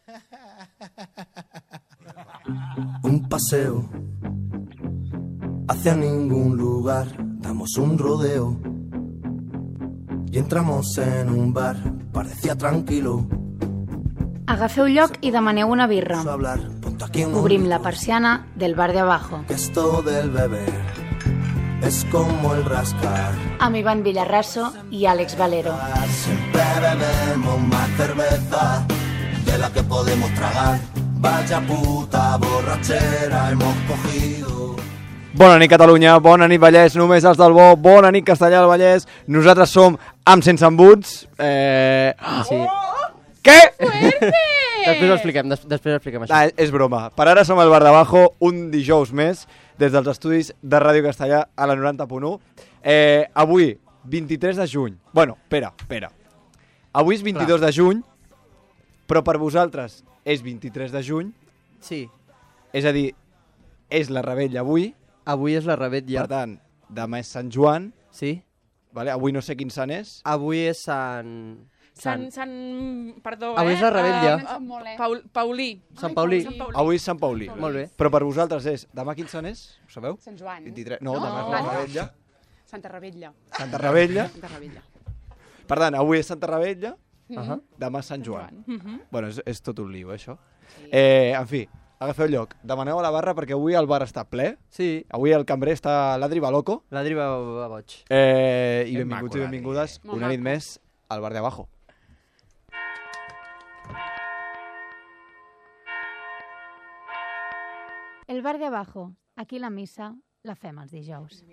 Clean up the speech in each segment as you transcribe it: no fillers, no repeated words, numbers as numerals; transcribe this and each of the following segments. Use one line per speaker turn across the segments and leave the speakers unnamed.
Un paseo hacia ningún lugar, damos un rodeo y entramos en un bar, parecía tranquilo.
Agafeu lloc i demaneu una birra. Obrim la persiana del bar de abajo.
Esto del beber es como el rascar.
Amb Iván Villarraso i Àlex Valero.
Siempre bebemos más cerveza de la que podemos tragar. Vaya puta borrachera hemos cogido.
Bona nit, Catalunya, bona nit, Vallès, només els del bo, bona nit, Castellà del Vallès. Nosaltres som amb Sense Embuts.
Sí.
Què?
Després ho expliquem, això.
És broma. Per ara som al Bar d'Abajo, un dijous més, des dels estudis de Ràdio Castellà a la 90.1. Avui, 23 de juny. Bueno, espera. Avui és 22 de juny, però per vosaltres és 23 de juny.
Sí.
És a dir, és la Rebella avui.
Avui és la Rebella.
Per tant, demà és Sant Joan.
Sí.
Vale? Avui no sé quin sant és.
Avui és
Perdó,
avui és la Rebella.
Paulí.
Sant Paulí.
Avui és Sant Paulí.
Molt bé.
Però per vosaltres és... Demà quin sant és? Ho sabeu?
Sant Joan.
23... No, demà és la Rebella.
Santa Rebella.
Santa Rebella.
Santa Rebella.
Per tant, avui és Santa Rebella, demà és Sant Joan. Bueno, és tot un lío, això. En fi, agafeu lloc. Demaneu a la barra perquè avui el bar està ple.
Sí.
Avui el cambrer està Ladri va loco.
Ladri va boig.
I benvinguts i benvingudes una nit més al Bar de Abajo.
El Bar de Abajo. Aquí la missa la fem els dijous.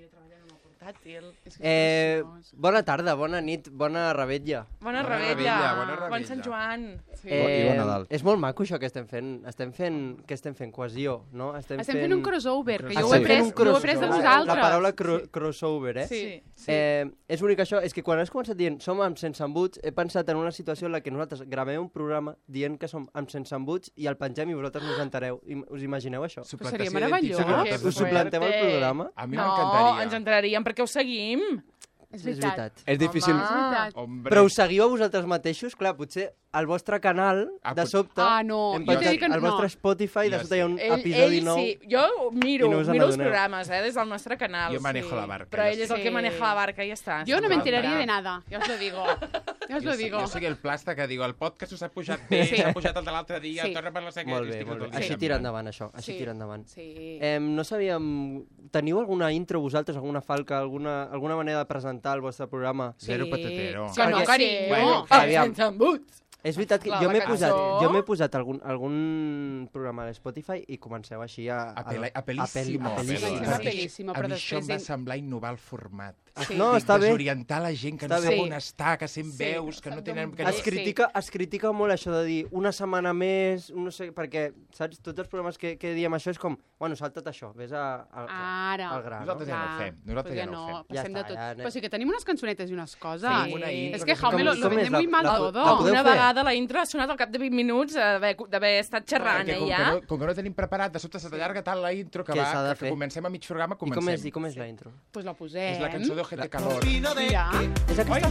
Bona tarda, bona nit, bona Rebella.
Bona Rebella. Bon Sant Joan.
I bon Nadal.
És molt maco això que estem fent. Estem fent cohesió, no?
Estem fent un crossover, que jo ho he pres de vosaltres.
La paraula crossover,
Sí.
És únic això, és que quan has començat dient som amb Sense Embuts, he pensat en una situació en la que nosaltres gravem un programa dient que som amb Sense Embuts i el pengem i vosaltres no us entereu. Us imagineu això?
Seria meravellós.
Us suplanteu el programa?
A mi m'encantaria.
No, ens enteraríem perquè ho seguim.
És veritat.
És difícil.
Però us seguiu a vosaltres mateixos? Clar, potser al vostre canal, de sobte,
hem
penjat al vostre Spotify, de sobte hi ha un episodi nou.
Sí, jo miro els programes des del nostre canal.
Jo manejo la barca.
Però ell és el que maneja la barca i ja està.
Yo no me enteraría de nada, ya os lo digo.
Jo soy el plasta que diu, el podcast us ha pujat bé, s'ha pujat el de l'altre dia, torna per la seca.
Molt bé. Així tira endavant, això. Així tira endavant. No sabíem... Teniu alguna intro vosaltres, alguna falca, alguna manera de presentar el vostre programa?
Zero patatero.
Que no, carinyo.
Sense Embuts.
És veritat que jo m'he posat algun programa a Spotify i comenceu així a
Apel·líssimo.
Apel·líssimo,
A mi això em va semblar innovar el format.
No, està bé.
Desorientar la gent que no sap on està, que sent veus, que no tenen...
Es critica molt això de dir una setmana més, no sé, perquè, saps, tots els programes que diem això és com, bueno, salta't això, vés al gra.
Nosaltres ja no ho fem.
Passem de tot. Però sí que tenim unes cançonetes i unes coses.
Sí.
És que, Jaume, lo vendem muy mal todo.
Una vegada la intro ha sonat al cap de 20 minuts d'haver estat xerrant, ja.
Com que no tenim preparat, de sobte se t'allarga tant la intro que comencem a mig programa, comencem.
I com és la intro?
Pues la posem.
És la cançó de Ojete Calor.
Mira.
És aquesta?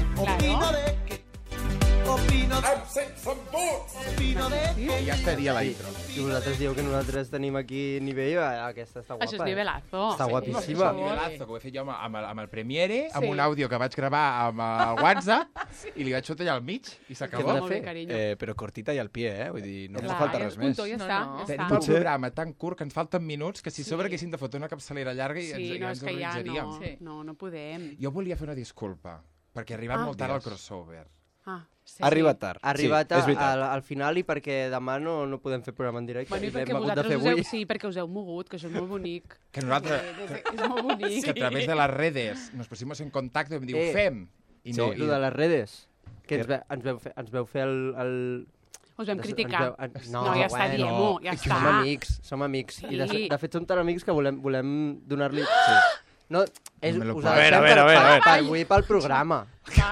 I ja estaria la intro.
Si vosaltres dieu que nosaltres tenim aquí nivell, aquesta està guapa.
Això és nivelazo.
Està guapíssima.
Nivelazo, que ho he fet jo amb el Premiere, amb un àudio que vaig gravar amb el WhatsApp, i li vaig fotre allà al mig, i s'acabó.
Però cortita i al pie, vull dir, no ens falta res més.
Tenim un programa tan curt que ens falten minuts que si sobre haguéssim de fotre una capçalera llarga ja ens horroritzaríem.
No podem.
Jo volia fer una disculpa, perquè ha arribat molt tard al crossover.
Ha arribat tard.
Ha arribat al final i perquè demà no podem fer programa en directe.
Bueno, i perquè perquè us heu mogut, que això és molt bonic.
Que nosaltres,
és molt bonic.
que a través de les redes nos pusimos en contacte i em diu, fem.
Sí, el de les redes. Que ens veu fer el...
Us vam criticar.
No,
ja està, diem-ho, ja està.
Som amics. I de fet som tan amics que volem donar-li... No,
a veure.
Avui pel programa.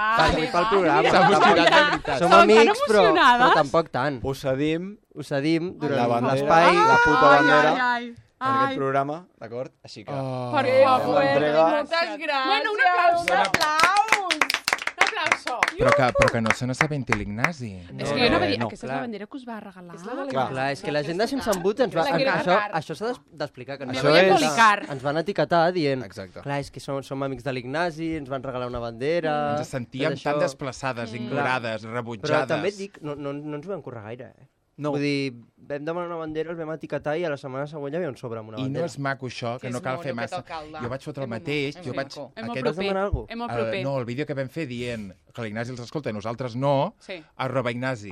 Som amics, però tampoc tant.
Us cedim
durant l'espai.
La puta bandera d'aquest programa, d'acord? Així que...
Per favor, moltes gràcies.
Bueno, un aplaus. aplauso.
Però que no se n'assabenti l'Ignasi.
És que jo no va dir,
no.
aquesta és la bandera que us va regalar.
Clar, és que la gent de Sense Embuts ens va...
La quiero sacar.
Això s'ha d'explicar. Que ens
Això
van
és-
publicar.
Ens van etiquetar dient...
Exacte.
Clar, és que som amics de l'Ignasi, ens van regalar una bandera...
Ens sentíem
tot això.
tan desplaçades, ignorades,
Però
rebutjades.
també et dic, no ens ho vam currar gaire,
No.
Vull dir, vam demanar una bandera, els vam etiquetar i a la setmana següent hi havia un sobre amb una
I no
bandera.
és maco això, que
Que
no
és
cal
mono,
fer
que
massa.
t'alcalde.
Jo vaig fotre el
És
mateix,
mono,
jo
és
vaig...
maco.
És molt
Vas demanar alguna cosa?
És molt proper.
No, el vídeo que vam fer dient que l'Ignasi els escolta i nosaltres no,
Sí.
@Ignasi.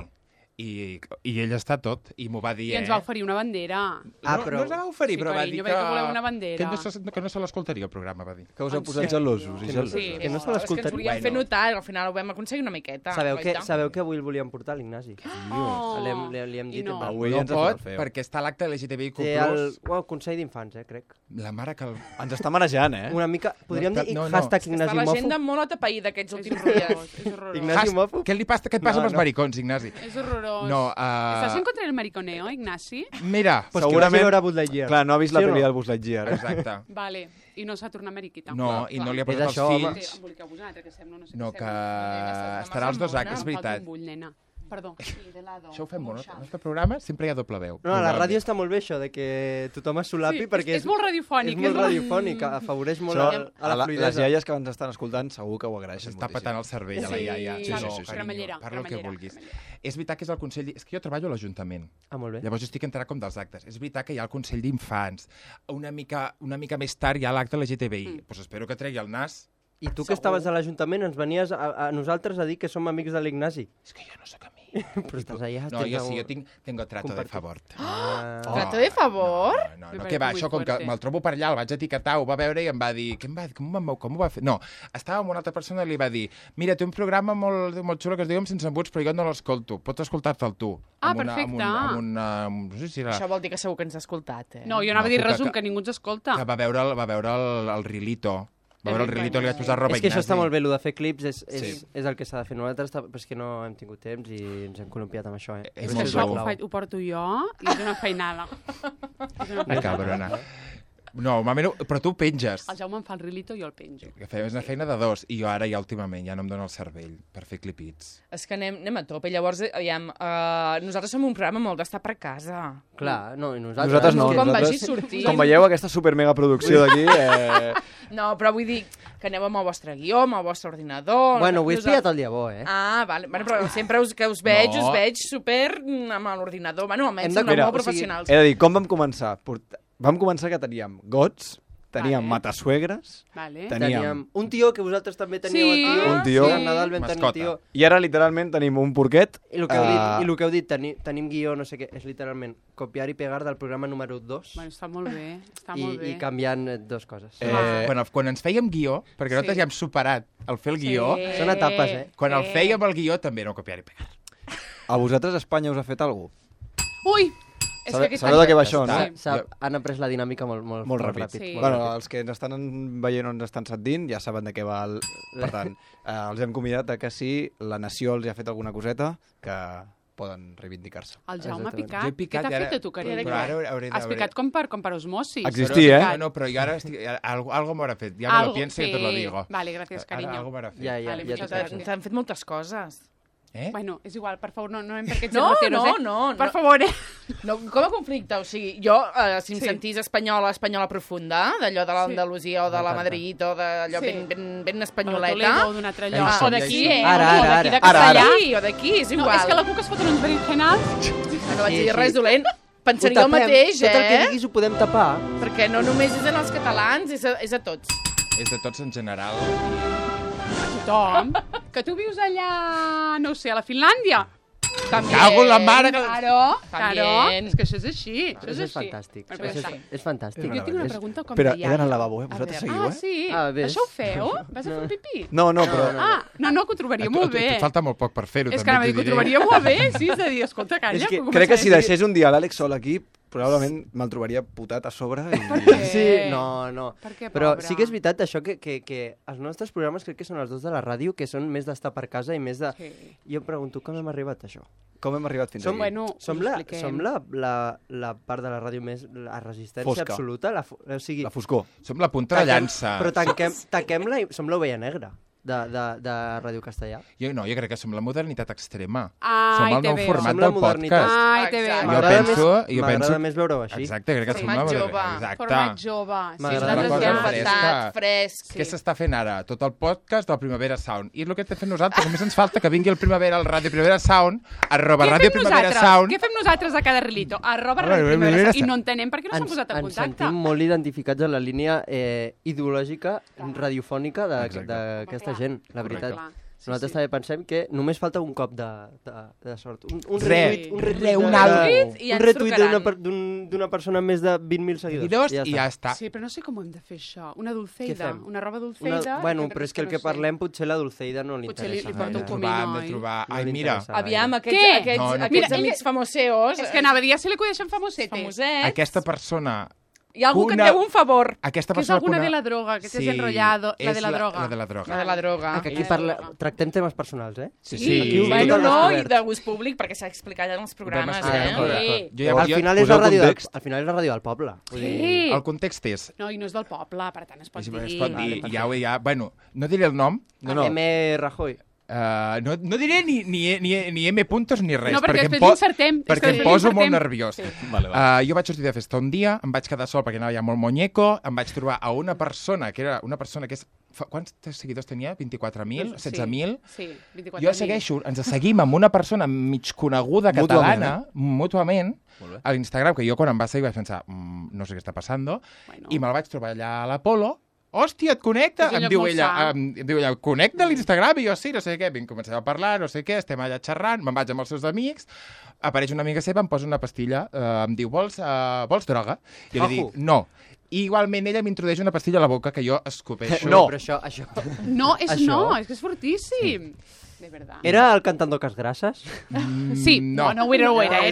I ell està tot, i m'ho va dir,
I ens va oferir una bandera.
Ah,
No,
però-
no ens la va oferir,
Sí,
però va
carinyo,
dir
veig que voleu una bandera.
que no se l'escoltaria el programa, va dir.
Que us ha posat gelosos i gelosos.
Sí.
Que no se
És que ens
l'escoltaria.
volíem fer notar i al final ho vam aconseguir una miqueta.
Sabeu que avui el volíem portar a l'Ignasi?
Oh.
Li hem
I
dit...
no.
Avui
No
ens ha fet
pot,
el feo.
perquè està a l'acte LGTBIQ+.
Té el Consell d'Infants, crec.
La mare que el...
Ens està marejant,
Una mica... Podríem dir
no.
hashtag
Està
Ignasi
l'agenda
Mòfob.
molt atapeïda aquests
És
últims
horrorós,
dies.
és horrorós.
Ignasi Mòfob?
Què et passa
No,
amb els
no.
maricons, Ignasi?
És horrorós.
No,
Estàs en contra del mariconeo, Ignasi?
Mira,
Pues
Segurament-
que vagi a veure Buzz Lightyear.
Clar, no ha vist la
Sí o no?
pel·li del Buzz Lightyear.
exacte.
Vale. I no s'ha tornat mariquita.
No, i no li ha
És
posat
això,
els
home.
fills.
Em emboliqueu vosaltres, que sembla, no sé
No,
què
que
sembla.
estarà als 2 actes, és
Em falta
veritat.
un bull, nena. Perdó.
Això ho fem molt. Al nostre programa sempre hi ha doble veu.
No, a la
Normalment.
ràdio està molt bé això, de que tothom es solapi, perquè
és molt radiofònic.
és molt radiofònic, afavoreix molt
Això,
a la
les
fluïdesa.
iaies que ens estan escoltant segur que ho agraeixen
S'està patant el cervell a la
Sí,
iaia.
sí,
No,
sí,
carinyo,
cremallera,
parla el que
cremallera,
vulguis.
cremallera.
És veritat que és el Consell... És que jo treballo a l'Ajuntament.
Ah, molt bé.
Llavors jo estic enterat com dels actes. És veritat que hi ha el Consell d'Infants. Una mica més tard hi ha l'acte LGTBI. Pues espero que tregui el nas.
I tu que estaves a l'Ajuntament ens venies a nosaltres a dir que som amics de l'Ignasi.
És que jo no sóc amic.
Però estàs allà...
No, jo sí, jo tengo trato de
Compartit.
favor.
Trato de favor?
No,
Me
què va,
parece
això
muy
com que
fuerte.
me'l trobo per allà, el vaig etiquetar, ho va veure i em va dir, com ho va fer? No, estava amb una altra persona i li va dir, mira, té un programa molt xulo que es diu Sense Embuts, però jo no l'escolto, pots escoltar-te'l tu.
Ah,
Amb
perfecte.
no sé si era...
Això vol dir que segur que ens ha escoltat, eh?
No, jo anava a dir
que-
resum,
que-
que ningú ens escolta.
Que va veure el Rilito. Va veure el Rilito i li vaig posar
És que això està molt
bé.
bé, el de fer clips és
Sí.
el que s'ha de fer. Nosaltres però és que no hem tingut temps i ens hem columpiat amb això.
És
És
Però
que
molt
això
dur.
ho porto jo i és una feinada. És una
La cabrona. No, normalment, però tu penges.
El Jaume em fa el rilito i jo el penjo.
Que fem una feina de dos, i jo ara ja últimament ja no em dóna el cervell per fer clipits.
És que anem a tope. Llavors, aviam, nosaltres som un programa molt d'estar per casa.
Clar, no, i nosaltres...
Nosaltres no,
Quan vagi
nosaltres,
sortint.
com veieu, aquesta super mega producció d'aquí...
No, però vull dir que aneu amb el vostre guió, amb el vostre ordinador...
Bueno, avui he
Nosaltres-
espiat el dia bo, eh?
Ah, vale. Bueno, però sempre que us veig,
No.
us veig super amb l'ordinador. Bueno, almenys
Hem de-
semblau
Mira,
molt
o sigui,
professionals.
He de dir, com vam començar? Vam començar que teníem gots, teníem
Vale.
matasuegres,
Vale.
teníem...
un tio que vosaltres també teníeu
Sí.
el tio.
Un tio.
Sí, al Nadal vam tenir un
Mascota.
tio.
I ara, literalment, tenim un porquet.
I el que heu dit, tenim guió, no sé què, és literalment copiar i pegar del programa número 2
Bueno, està molt bé, està molt bé.
i canviant dues coses.
Quan ens fèiem guió, perquè nosaltres
Sí.
ja hem superat el fer el guió,
Són etapes, eh?
quan el fèiem el guió també no copiar i pegar.
A vosaltres Espanya us ha fet alguna cosa?
Ui! És que aquest
Sabeu de què va això, no?
Està.
Han après la dinàmica molt ràpid.
Sí.
molt
Bueno,
ràpid.
els que ens estan veient o ens estan sentint ja saben de què va el... Per tant, els hem convidat a que si la nació els ha fet alguna coseta, que poden reivindicar-se.
El Jaume ha
Exactament.
picat.
Jo he picat
Què
i
t'ha
ara-
fet a tu, carinyo?
Però ara hauré
Has picat com per osmosis.
Existir, eh?
No, però jo ara estic... Algo m'haurà fet. Ja me lo pienso y te lo digo.
Vale, gracias, cariño.
Ara algo m'haurà fet.
Ja,
Vale,
ja
muchas
t'ho
gracias.
sé.
T'han fet moltes coses.
Eh?
Bueno, és igual, per favor, no anem per aquests
No,
derroteros,
no,
eh?
no,
Per
no.
favor, eh?
No, com a conflicte, o sigui, jo, si em
Sí.
sentís espanyola profunda, d'allò de l'Andalusia o de la Madrid o d'allò
Sí.
ben
O
espanyoleta...
Toledo, d'un altre lloc.
Això
O
ja
d'aquí,
hi som.
Ara,
o
ara,
d'aquí de
ara. Ara,
Castellà, o d'aquí, és
No,
igual.
és que la cuca es foten uns berenjenals.
No vaig
Sí,
dir
sí.
res dolent. Pensaria
Ho
el
tapem.
mateix,
Tot el que
eh?
diguis ho podem tapar.
Perquè no només és en els catalans, és a tots.
És de tots en general.
Tothom. Que tu vius allà, no ho sé, a la Finlàndia.
També.
Cago en la mare que...
Claro,
També.
claro. És que això és així. Això
Això és
així.
fantàstic.
Però
Això
sí.
és fantàstic.
Jo tinc una pregunta com
Espera,
de
he d'anar al
iaia.
lavabo, eh? Vosaltres seguiu,
Ah,
eh?
sí?
Ah, ves.
Això ho feu? Vas a fer un pipí?
No, però...
Ah, no, que ho trobaria molt bé.
Et falta molt poc per fer-ho,
És que
també
anava a dir que ho trobaria molt bé, sí, és a dir, escolta, calla.
És que
puc
crec que
començar
si
a dir-
deixés un dia l'Àlex sol aquí, probablement me'l trobaria putat a sobre i...
què?
Sí, no.
Per què,
Però
pobre?
sí que és veritat això que els nostres programes crec que són els dos de la ràdio, que són més d'estar per casa i més de...
Sí.
Jo em pregunto com hem arribat a això.
Com hem arribat fins
Som,
aquí?
Bueno,
som
us
la,
expliquem.
som la part de la ràdio més... La resistència
Fosca.
absoluta. O sigui,
La foscor.
Som la punta de llança.
Però tanquem-la i som l'ovella negra. de Ràdio Castellà.
Jo crec que som la modernitat extrema.
Ai,
som el nou
te veo.
format
Som la
del podcast.
Ai, te veo.
M'agrada més veure-ho així.
Exacte, crec que som
Format
la
jove.
Exacte.
Format jove. Sí,
M'agrada
la
Nosaltres
cosa
hem
fresca.
passat, fresc.
Què s'està fent ara? Tot el podcast del Primavera Sound. I és el que estem fent nosaltres. Només ens falta que vingui el Primavera, el Ràdio Primavera Sound, @Ràdio Primavera Sound.
Què fem nosaltres a cada rilito? @Ràdio
Primavera
Primavera Sound. I
Sound.
no entenem per què no s'han posat en
Ens
contacte.
sentim molt identificats en la línia ideològica, radiofònica d'aquesta gent, la veritat.
Clar. Sí,
Nosaltres
sí.
també pensem que només falta un cop de sort. Un
Re,
un
re,
retweet
un
de-
algo.
I ja
un
ens
retweet
trucaran.
d'una persona amb més de 20.000 seguidors.
I ja està.
Sí, però no sé com hem de fer això. Una
Què
dulceida,
fem?
una roba dulceida...
Bueno, però és que el que
no sé.
parlem potser la Dulceida no li
Potser li
interessa.
porta un
gaire.
comino,
Hem de
oi?
trobar...
No
Ai,
li
mira,
interessa
Aviam,
gaire.
Què?
aquests
No,
aquests
mira,
amics famoseos...
És que anava a dir, ja se li acudeixen famosetes.
famosets.
aquesta persona...
Hi ha algú que et
Una-
deu un favor.
Aquesta
Que és
persona...
alguna de la droga, que t'has enrotllado. La de la droga.
La de la droga.
La de la droga.
Que aquí tractem temes personals, eh?
Sí,
Aquí ho
Bueno,
tot
no, i
descobert.
de gust públic, perquè s'ha explicat ja en els programes,
explicar,
eh?
d'acord.
Sí.
Jo
Al final és
poseu
la ràdio
context.
al final és la ràdio del poble. Vull dir,
Sí.
El context és...
No, i no és del poble, per tant es pot
Es
dir.
pot dir, ja... Bueno, no diré el nom,
M. Rajoy.
no diré ni M puntos ni res,
No, perquè
em
després l'insertem.
perquè em poso molt nerviós.
Sí.
Jo vaig sortir de festa un dia, em vaig quedar sol perquè anava ja molt monyeco, em vaig trobar a una persona que és... Quants seguidors tenia? 24.000? 16.000?
Sí, 24.000.
Jo segueixo, ens seguim amb una persona mig coneguda catalana, mútuament, a l'Instagram, que jo quan em va seguir vaig pensar, no sé què està passant,
Bueno.
i me'l vaig trobar allà a l'Apolo. Hòstia, et connecta?
És un
Em
lloc
diu
molt
ella,
sa.
connecta a l'Instagram? I jo, sí, no sé què. Comencem a parlar, no sé què, estem allà xerrant, me'n vaig amb els seus amics, apareix una amiga seva, em posa una pastilla, em diu, vols droga? I jo li dic, no. I igualment ella m'introdueix una pastilla a la boca que jo escopeixo.
No.
Però això...
No, és
Això.
és que és fortíssim. De verdad.
Era el Cantando Casgrasses?
Sí, no ho era, eh?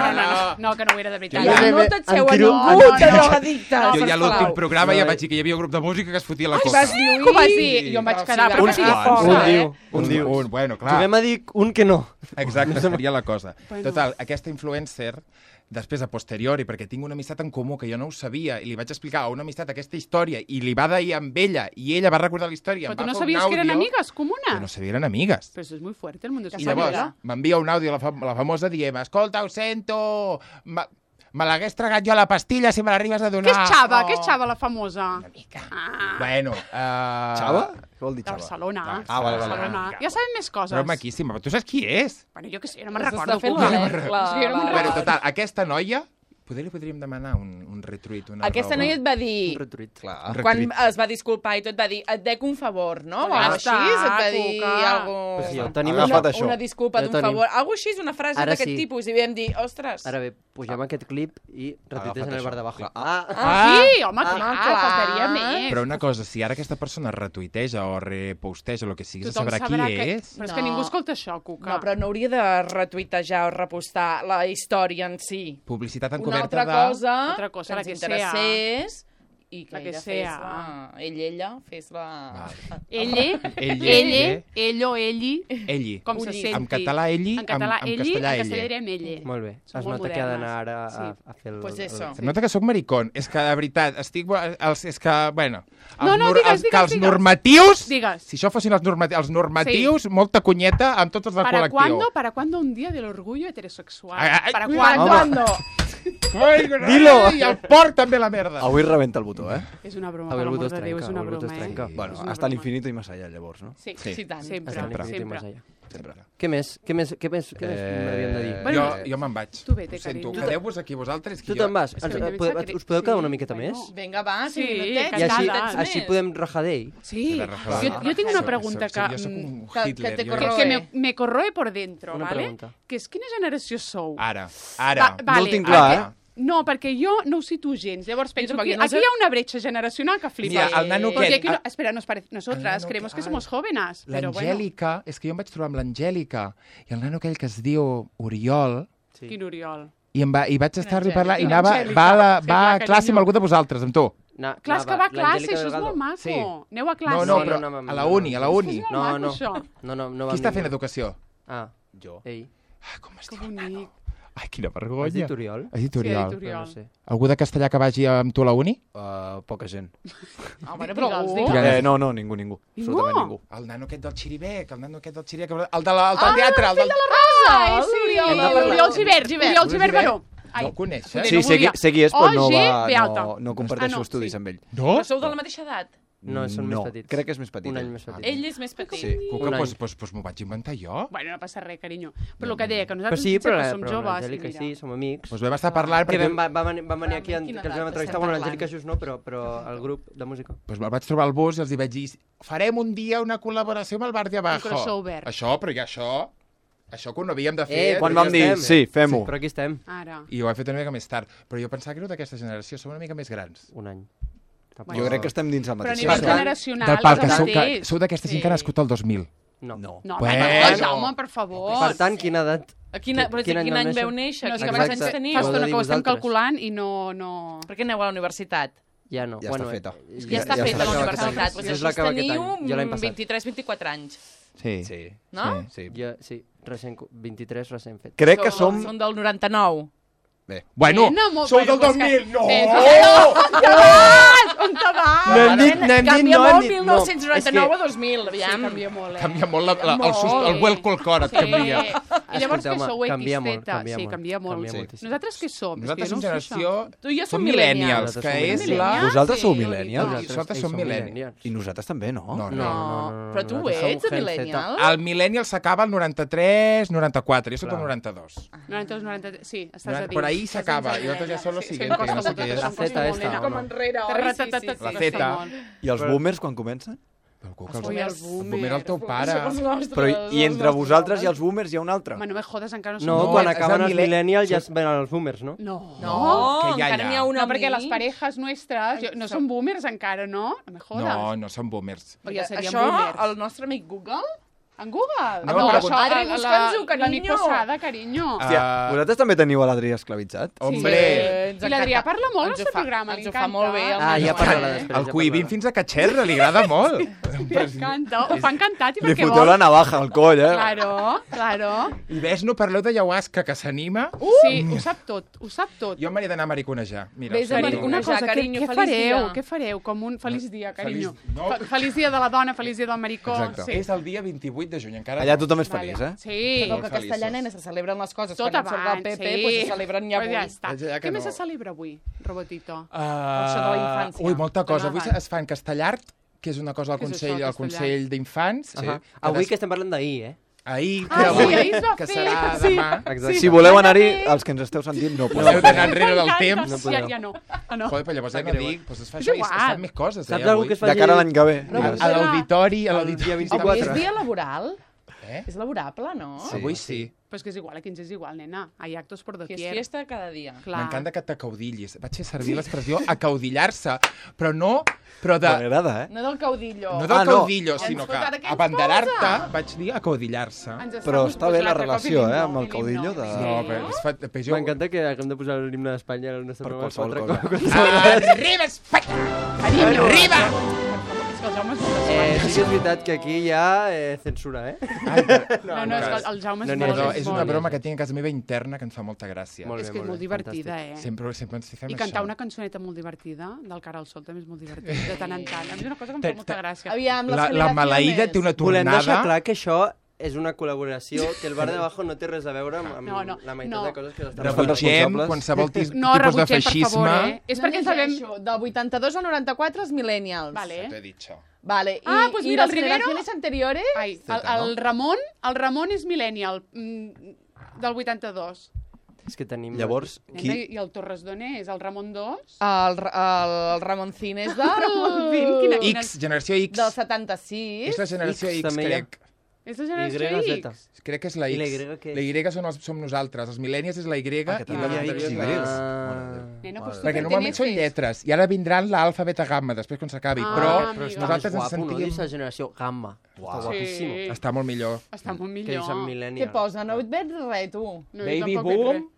No, que no ho era de veritat.
Ja,
Jo
no
també-
t'atxeu
en
en
Quiru-
un
en-
de drogadictes.
No,
Jo ja a l'últim
sisplau.
programa ja vaig dir que hi havia un grup de música que es fotia la
Ai,
coca.
vas lluir.
Com vas dir? Jo em vaig quedar, però
Uns
que
quants.
força,
Un diu.
Bueno, clar.
Juguem a dir un que no.
Exacte, seria la cosa.
Bueno.
Total, aquesta influencer, després, a posteriori, perquè tinc una amistat en comú que jo no ho sabia, i li vaig explicar a una amistat aquesta història, i li va dir amb ella, i ella va recordar la història.
Però
em
tu
va
no
fer un
sabies que eren
àudio.
amigues comunes?
Jo no sabia que eren amigues.
Però això és molt fuerte, el mundo
I llavors m'envia un àudio la famosa dient, escolta, ho sento, me l'hagués tragat jo la pastilla si me l'arribes a
Què
donar.
és Xava?
Oh.
Què és Xava, la famosa?
Una mica.
Ah,
Bueno,
Xava? Què vol dir
de
Xava?
Barcelona.
Ah, vale, vale.
Barcelona. Ja sabem més coses.
Però maquíssima, però tu saps qui és?
Bueno, jo que sé, no me'n
S'està
recordo.
fent
Cuca.
la...
Bueno, total, aquesta noia, li podríem demanar un retweet, una
Aquesta
roba.
noia et va dir...
Un retweet.
Clar.
Un
Quan
retweet.
es va disculpar i tot, va dir, et dec un favor, no? O
Ja
algo així,
està,
et va dir
Cuca.
algo...
Pues sí, ho tenim
Agafa't
una,
això.
una disculpa
Ja
d'un
tenim.
favor. Algo així, una frase
Ara
d'aquest
sí.
tipus. I vam dir, ostres...
Ara bé, pugem aquest clip i retuitees en el
això.
bar d'abajo.
Clar.
Sí, home, clar,
clar.
faltaria més.
Però una cosa, si ara aquesta persona retuiteja o reposteja o el que sigui, se
Tothom
sabrà qui
sabrà que...
és.
Però és que
No.
ningú escolta això, Cuca.
No, però no hauria de retuitejar o repostar la història en si.
Publicitat
Una
encoberta
altra cosa,
Altra cosa,
que
la
ens
que
interessés i que
La que
ella
sea.
fes la... Ella fes la...
Ell, ello,
Elli.
com se
Ulli.
senti.
En català, elli,
En català,
en
elli,
castellà,
en
elle.
castellà direm elle.
Molt bé.
Som
Es
molt
nota que ha
modernes.
d'anar ara
Sí.
a fer el...
Pues eso.
Em nota que sóc maricón. És que, de veritat, estic... És que, bueno...
No, no, digues,
que els
digues.
normatius...
Digues.
Si això fossin els normatius, molta cunyeta amb tots els del col·lectiu.
¿Para cuándo un día del orgullo heterosexual?
Ai, ai,
¿Para
ai,
cuándo?
Ai,
Dilo.
I el porc també la merda.
Avui rebenta el botó, eh?
És una broma,
A
per
veure, el
l'amor
botó es
de Déu, és
trenca,
una
el botó es
broma, eh?
trenca.
Bueno,
És una
hasta
broma.
l'infinito i més allà, llavors, no?
Sí,
Sí.
sí, tant. Sempre,
Sempre.
sempre.
Sempre.
Què més m'havíem de dir?
Bueno,
Jo me'n vaig.
tu vete,
Ho sento.
carinyo.
Quedeu-vos aquí vosaltres. que
Tu
jo-
te'n vas?
És que m'he
Us podeu quedar una
sí,
miqueta
bueno.
més?
Vinga, va,
Sí,
5 minutets.
I així,
Casades.
així podem rajar d'ell?
Sí,
De rajar.
jo tinc una pregunta que,
Jo soc un
que
Hitler.
te
jo-
corroe.
que me corroe por dentro,
Una
¿vale?
pregunta.
Que és quina generació sou?
Ara.
No ho tinc clar,
Ara.
No, perquè jo no ho situo gens. Llavors penso
tampoc,
que
jo no
aquí
sé.
hi ha una brecha generacional que flipa.
Mira, el nano
Porque
aquest...
aquí no, espera, nosotras
nano
creemos que
que-
somos jóvenes, pero bueno.
L'Angèlica, és que jo em vaig trobar amb l'Angèlica i el nano aquell que es diu Oriol,
Sí.
Quin Oriol.
i vaig estar-li
Angèlica.
parlant, i
Quina
anava,
Angèlica.
va
Sí, clar,
a classe amb
carinyo.
algú de vosaltres, amb tu.
Clar, és que va a classe, això és molt maco.
Sí.
Aneu a classe.
No,
no,
però
no, no,
a la uni, a la uni.
És molt
No,
maco,
no.
això.
No
Qui està fent educació?
Ah,
Jo.
ell.
Ah, com es
Que
diu el nano?
bonic.
Ai, Ai, quina vergonya.
Has dit Oriol?
Has dit
Sí,
Oriol.
ha dit Oriol.
No sé.
Algú de castellà que vagi amb tu a la uni?
Poca gent.
Home,
Però
però
algú.
algú.
No, ningú. Absolutament ningú.
El nano aquest del Xiribec, el del teatre, el del...
Ai, sí, Oriol Givert, Oriol Givert Baró.
No el coneixes?
Sí, sé qui és, però no
no
comparteixo
no,
estudis
sí.
amb ell.
No?
Però sou de la mateixa edat?
No, són més petits.
Crec que és més petit.
Un any més petit.
Ell és més petit.
Sí.
Cuca,
Un any.
doncs m'ho vaig inventar jo.
Bueno, no passa res, carinyo. Però el que deia, que
Però
nosaltres
sí, però
som joves.
l'Angèlica sí, som amics.
Doncs vam estar parlant
Que
perquè...
van venir aquí,
Quina
que els vam
edat
entrevistar,
estem
bueno,
parlant?
l'Angèlica just no, però el grup de música.
Doncs me'l vaig trobar al bus i els hi vaig dir farem un dia una col·laboració amb el Bar de Abajo.
Un crossover.
Això, però ja això que ho havíem de fer...
quan
però
vam
aquí
dir,
estem.
sí, fem-ho.
Però aquí estem.
Ara.
I ho he fet una mica més tard. Però jo pensava que era d'aquesta generació, som una mica més grans.
Un any.
Bueno.
Jo crec que estem dins el
Però a
mateix.
nivell
Clar.
generacional
Del parc,
és el
que
mateix.
sou d'aquesta gent que ha nascut el 2000.
No.
No.
No,
Bueno.
Jaume, per favor.
Per tant, quina edat?
A quin any veu néixer?
No, és que
Quins anys
Exacte.
teniu?
fa estona
Heu de
que
dir
ho estem
vosaltres.
calculant i no...
Per què aneu a la universitat?
Ja no.
Ja està feta.
Ja està feta la universitat.
Doncs
Doncs
és l'acaba aquest
teniu
any. Jo l'any passat.
23-24 anys.
Sí.
Sí.
No?
Sí.
Jo, sí, 23 recent fet.
Crec que som...
Són del 99.
Bueno, sou del
pues
2000! No!
On te vas?
No hem dit,
Canvia
no
molt
hem dit.
1999 a 2000,
Sí,
aviam.
canvia molt,
Canvia molt
Molt.
el vuelco al cor, et canvia.
I llavors que
Escolteu-me,
sou
canvia molt,
XZ.
canvia
Sí,
molt,
canvia molt.
canvia
Sí.
moltíssim.
Nosaltres què som?
Nosaltres
És que
som
jo no ho sé,
generació...
Tu i jo som
millennials,
millennials.
que és
Som
la...
millennials.
Vosaltres sou
Sí,
millennials?
Nosaltres som millennials.
I nosaltres també, no?
No,
No, però tu
nosaltres som
ets
Gen Z.
millennial?
El millennial s'acaba al 93, 94, jo soc del 92.
92, 93... Sí, estàs a dins.
Por ahí s'acaba, i nosaltres ja som lo siguiente, que no sé què és.
La Z esta,
Com
no?
enrere, oi?
La
Sí.
Z.
I els boomers quan comencen?
Ui, el boomer.
Era el teu pare.
Però i entre vosaltres i els boomers hi ha un altre?
Home, no me jodes, encara no som
No,
No,
quan
és
acaben
el
els millennials ja es ven els boomers, no?
No.
No,
Que ja
encara
hi ha.
n'hi ha una
No, perquè
mig.
les parejas nuestras no són boomers encara, no? No me jodes.
No són boomers.
O ja serien
Això,
boomers.
el nostre amic Google?
En Google?
No,
No,
però-
això...
Adri, busca'ns-ho,
La nit
carinyo.
passada, carinyo.
Hòstia, vosaltres també teniu a l'Adri esclavitzat?
Hombre,
I l'Adrià parla molt al
Ens ho
seu
fa-
programa,
ens
li
ho fa
encanta.
molt bé, el
Ah, ja
Manuel.
parlarà després.
el cuivim fins a Catxerra, li agrada molt.
Li encanta, ho fa encantat i
Li
perquè
foteu
vol.
la navaja al coll, eh?
Claro.
I ves, no parleu de ayahuasca, que s'anima.
Sí, ho sap tot, ho sap tot.
Jo m'he d'anar a mariconejar. Mira,
Ves a
sí.
mariconejar.
Una cosa,
carinyo,
què
feliç
fareu?
dia.
Què fareu? Com un feliç dia, carinyo.
no.
Feliç dia de la dona, feliç dia del maricó.
Exacte.
Sí.
És el dia 28 de juny, encara.
Allà tothom és feliç, eh?
Sí.
Com que a
Feliços.
Castellà, nena, se celebren les coses.
Tot
Quan et surt
abans,
del PP,
sí.
pues se celebren ja
Pues ja
avui.
està.
És allà que
Què més
no.
se celebra avui, Robotito?
Això de la infància.
Ui, molta cosa. Avui
Endavant.
es fa en Castellart, que és una cosa del
Què és
Consell,
això,
el
Castellart?
Consell d'Infants. Sí.
Avui que estem parlant d'ahir, eh?
Ahir,
Ah,
avui,
sí, ahir es va
que
fer.
serà
Sí.
demà.
Exacte.
Si voleu anar-hi, els que ens esteu sentint, no
No
podeu.
heu d'anar enrere del
M'encanta.
temps.
No
Sí,
podeu.
ja no. Ah, no.
Joder, però llavors ja no
greu,
dic, doncs es fa
És
això i
igual.
es fan més coses,
Saps
eh,
algú
avui.
que es fa
De cara a l'any que ve.
No,
digues.
A l'auditori,
dia
Avui
24.
és dia laboral?
Eh?
És laborable, no?
Sí.
Avui sí.
Però és que és igual, aquí ens és igual, nena. Hay actos por
Que és
doquier.
fiesta cada dia.
Clar.
M'encanta que t'acaudillis. Vaig fer servir l'expressió acaudillar-se, però no... Però de...
M'agrada, eh?
No del caudillo.
No
Ah,
del
no.
caudillo, sinó que
Escolta, ara què ens
abanderar-te,
posa?
vaig dir acaudillar-se.
Ens
Però
estamos-
està bé
pues
la
l'altre cop
relació,
l'himne,
amb el
l'himne.
caudillo de...
No, però es fa... Però jo...
M'encanta que haguem de posar l'himne d'Espanya al nostre
Per
programa.
qualsevol
quatre
cosa.
Arriba, Espanya! Arriba!
És que el Jaume és molt
Sí que és veritat que aquí hi ha censura, eh?
No, no, és que el Jaume és
No n'hi ha
molt...
Perdó,
res.
és una broma que tinc a casa meva interna que em fa molta gràcia.
Molt
És
bé,
que és molt
bé,
divertida,
fantàstic.
eh?
Sempre ens fem
I
això.
cantar una cançoneta molt divertida, del Cara al Sol, també és molt divertit, de tant en tant. A mi és una cosa que em fa molta gràcia.
Aviam, les
La maleïda té una
Volem deixar
tornada...
clar que això és una col·laboració, que el Bar de Abajo no té res a veure amb
No, no,
la meitat
no.
de coses que s'estan
Rebutgem
Rebutgem qualsevol
No,
tipus de
rebutgem, per
feixisme.
favor, eh? És perquè sabem...
Del 82 al 94 els millennials.
Vale.
T'he dit això.
Vale.
Ah, pues mira,
las
el Rivero-
generaciones anteriores...
Ai,
Z,
el Ramon és millennial, del 82.
És que tenim...
Llavors,
Nena,
qui...
I el Torres Doné és el Ramon 2.
El Ramoncín és del...
Ramoncín, quina-
X, generació X.
Del 76.
És la generació
X
X,
també hi ha.
crec.
És la generació
Y,
X.
Z.
Crec que és la
I
X.
la Y què és?
La Y som nosaltres. Els millennials és la Y
Ah, que
i
també
la
hi ha X i
anterior és la
Y.
S.
Nena, pues
Perquè
tu
normalment són
perteneces.
lletres. I ara vindran l'alfa, beta, gamma, després quan s'acabi.
Ah,
Però
amiga.
Està
nosaltres
més
ens
guapo, no?
sentíem...
Dius la generació gamma. Està guapíssim.
Sí.
Està molt millor.
Està molt
Que dius en
millor.
millennial.
Què posa? No et veig res, tu.
No, jo
Baby
tampoc veig
boom.
res.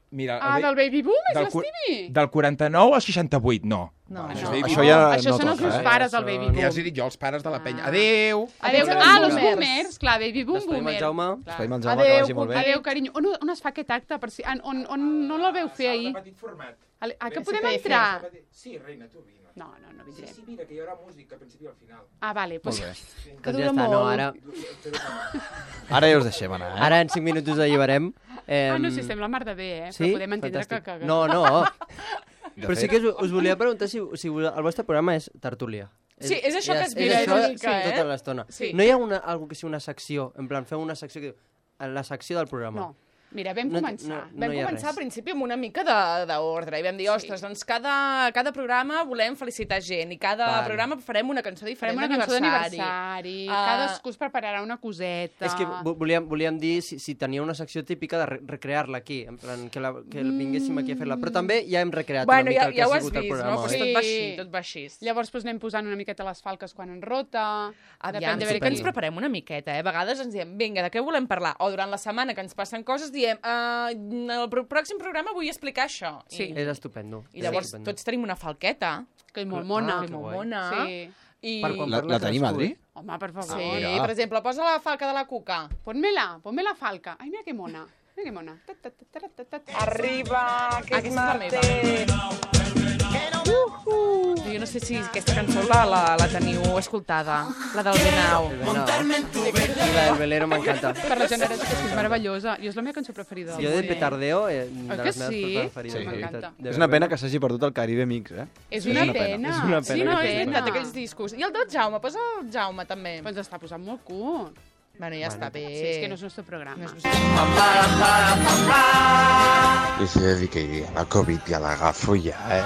Mira,
del Baby Boom, és
del
l'Estimi?
Del 49 al 68, no.
No,
Això,
no.
és Baby
Això
Boom.
ja
Això
no
són els
toca,
meus pares, el Baby Boom.
Ja els he dit jo, els pares de la penya. Adéu!
Adéu,
Adéu,
los
boomers.
boomers, clar, Baby Boom,
Despedim el
boomer.
Jaume.
Esperem el Jaume, que
Adéu,
vagi molt bé.
Adéu, carinyo. On es fa aquest acte? Per si... on no la veu fer ahir?
De petit format.
Que podem
SPF.
entrar?
Sí, reina, tu vine.
No vindrem.
Sí, mira, que hi haurà música al principi i al final.
Ah, vale. Pues...
Molt bé.
Doncs ja està, no, ara
Ara ja us deixem anar, eh?
en 5 minuts us alliberem.
no, si estem la mar de bé,
Sí?
però podem entendre
Fantàstic.
que...
No.
De
Però sí
fet-
que us volia preguntar si el vostre programa és tertúlia.
Sí, és això que es
és
mira
això
una mica,
tota l'estona.
Sí.
No hi ha algo que sigui una secció, en plan, feu una secció que diu la secció del programa.
No. Mira, vam
No-
començar.
no
Vam
hi ha
començar al
res.
principi amb una mica d'ordre i vam dir, ostres, doncs cada programa volem felicitar gent i cada
Vale.
programa farem una cançó
Farem
diferent
una cançó
d'aniversari.
d'aniversari,
Ah.
cadascú es prepararà una coseta.
És que volíem dir si tenia una secció típica de recrear-la aquí, en plan, que vinguéssim aquí a fer-la. Però també ja hem recreat
Bueno,
una mica el que
ja ho
ha
has
sigut el
vist, no?
programa.
Pues
oi?
Sí.
tot va així, tot va així.
Llavors doncs, anem posant una miqueta les falques quan en rota.
Aviam,
Depèn de
sí
veure
que ens
què...
preparem una miqueta, eh? A vegades ens diem, vinga, de què volem parlar? O durant la setmana que ens passen coses diem, el pròxim programa vull explicar això.
Sí.
És estupendo.
I llavors
És estupendo.
tots tenim una falqueta.
Que és molt mona.
Ah,
Que
que
molt
guai.
mona.
Sí.
I...
Per quan
La
parles
tenim,
cadascú,
Adri?
Home, per favor.
Sí,
mira.
per exemple, posa la falca de la cuca.
Ponme la falca. Ai, mira que mona. Mira que mona.
Arriba, que és la meva. Jo no sé si aquesta cançó la teniu escoltada, la del Benau.
I la del velero m'encanta.
Per la generació, que és meravellosa. Jo és la meva cançó preferida.
Jo de petardeo, de
Oi que
les meves
sí?
preferides.
Sí.
de veritat.
M'encanta.
De
És una
verdad.
pena que s'hagi perdut el Caribe Mix, eh?
És una
una pena.
pena.
És una
Sí,
pena.
No,
una
és veritat,
pena.
aquells discos. I el del Jaume, posa el Jaume també.
Pues està posant molt curt.
Bueno, ja està bé.
Sí, és que no és el nostre programa.
No és-
Que se dedique a la COVID y a la gafulla, ¿eh?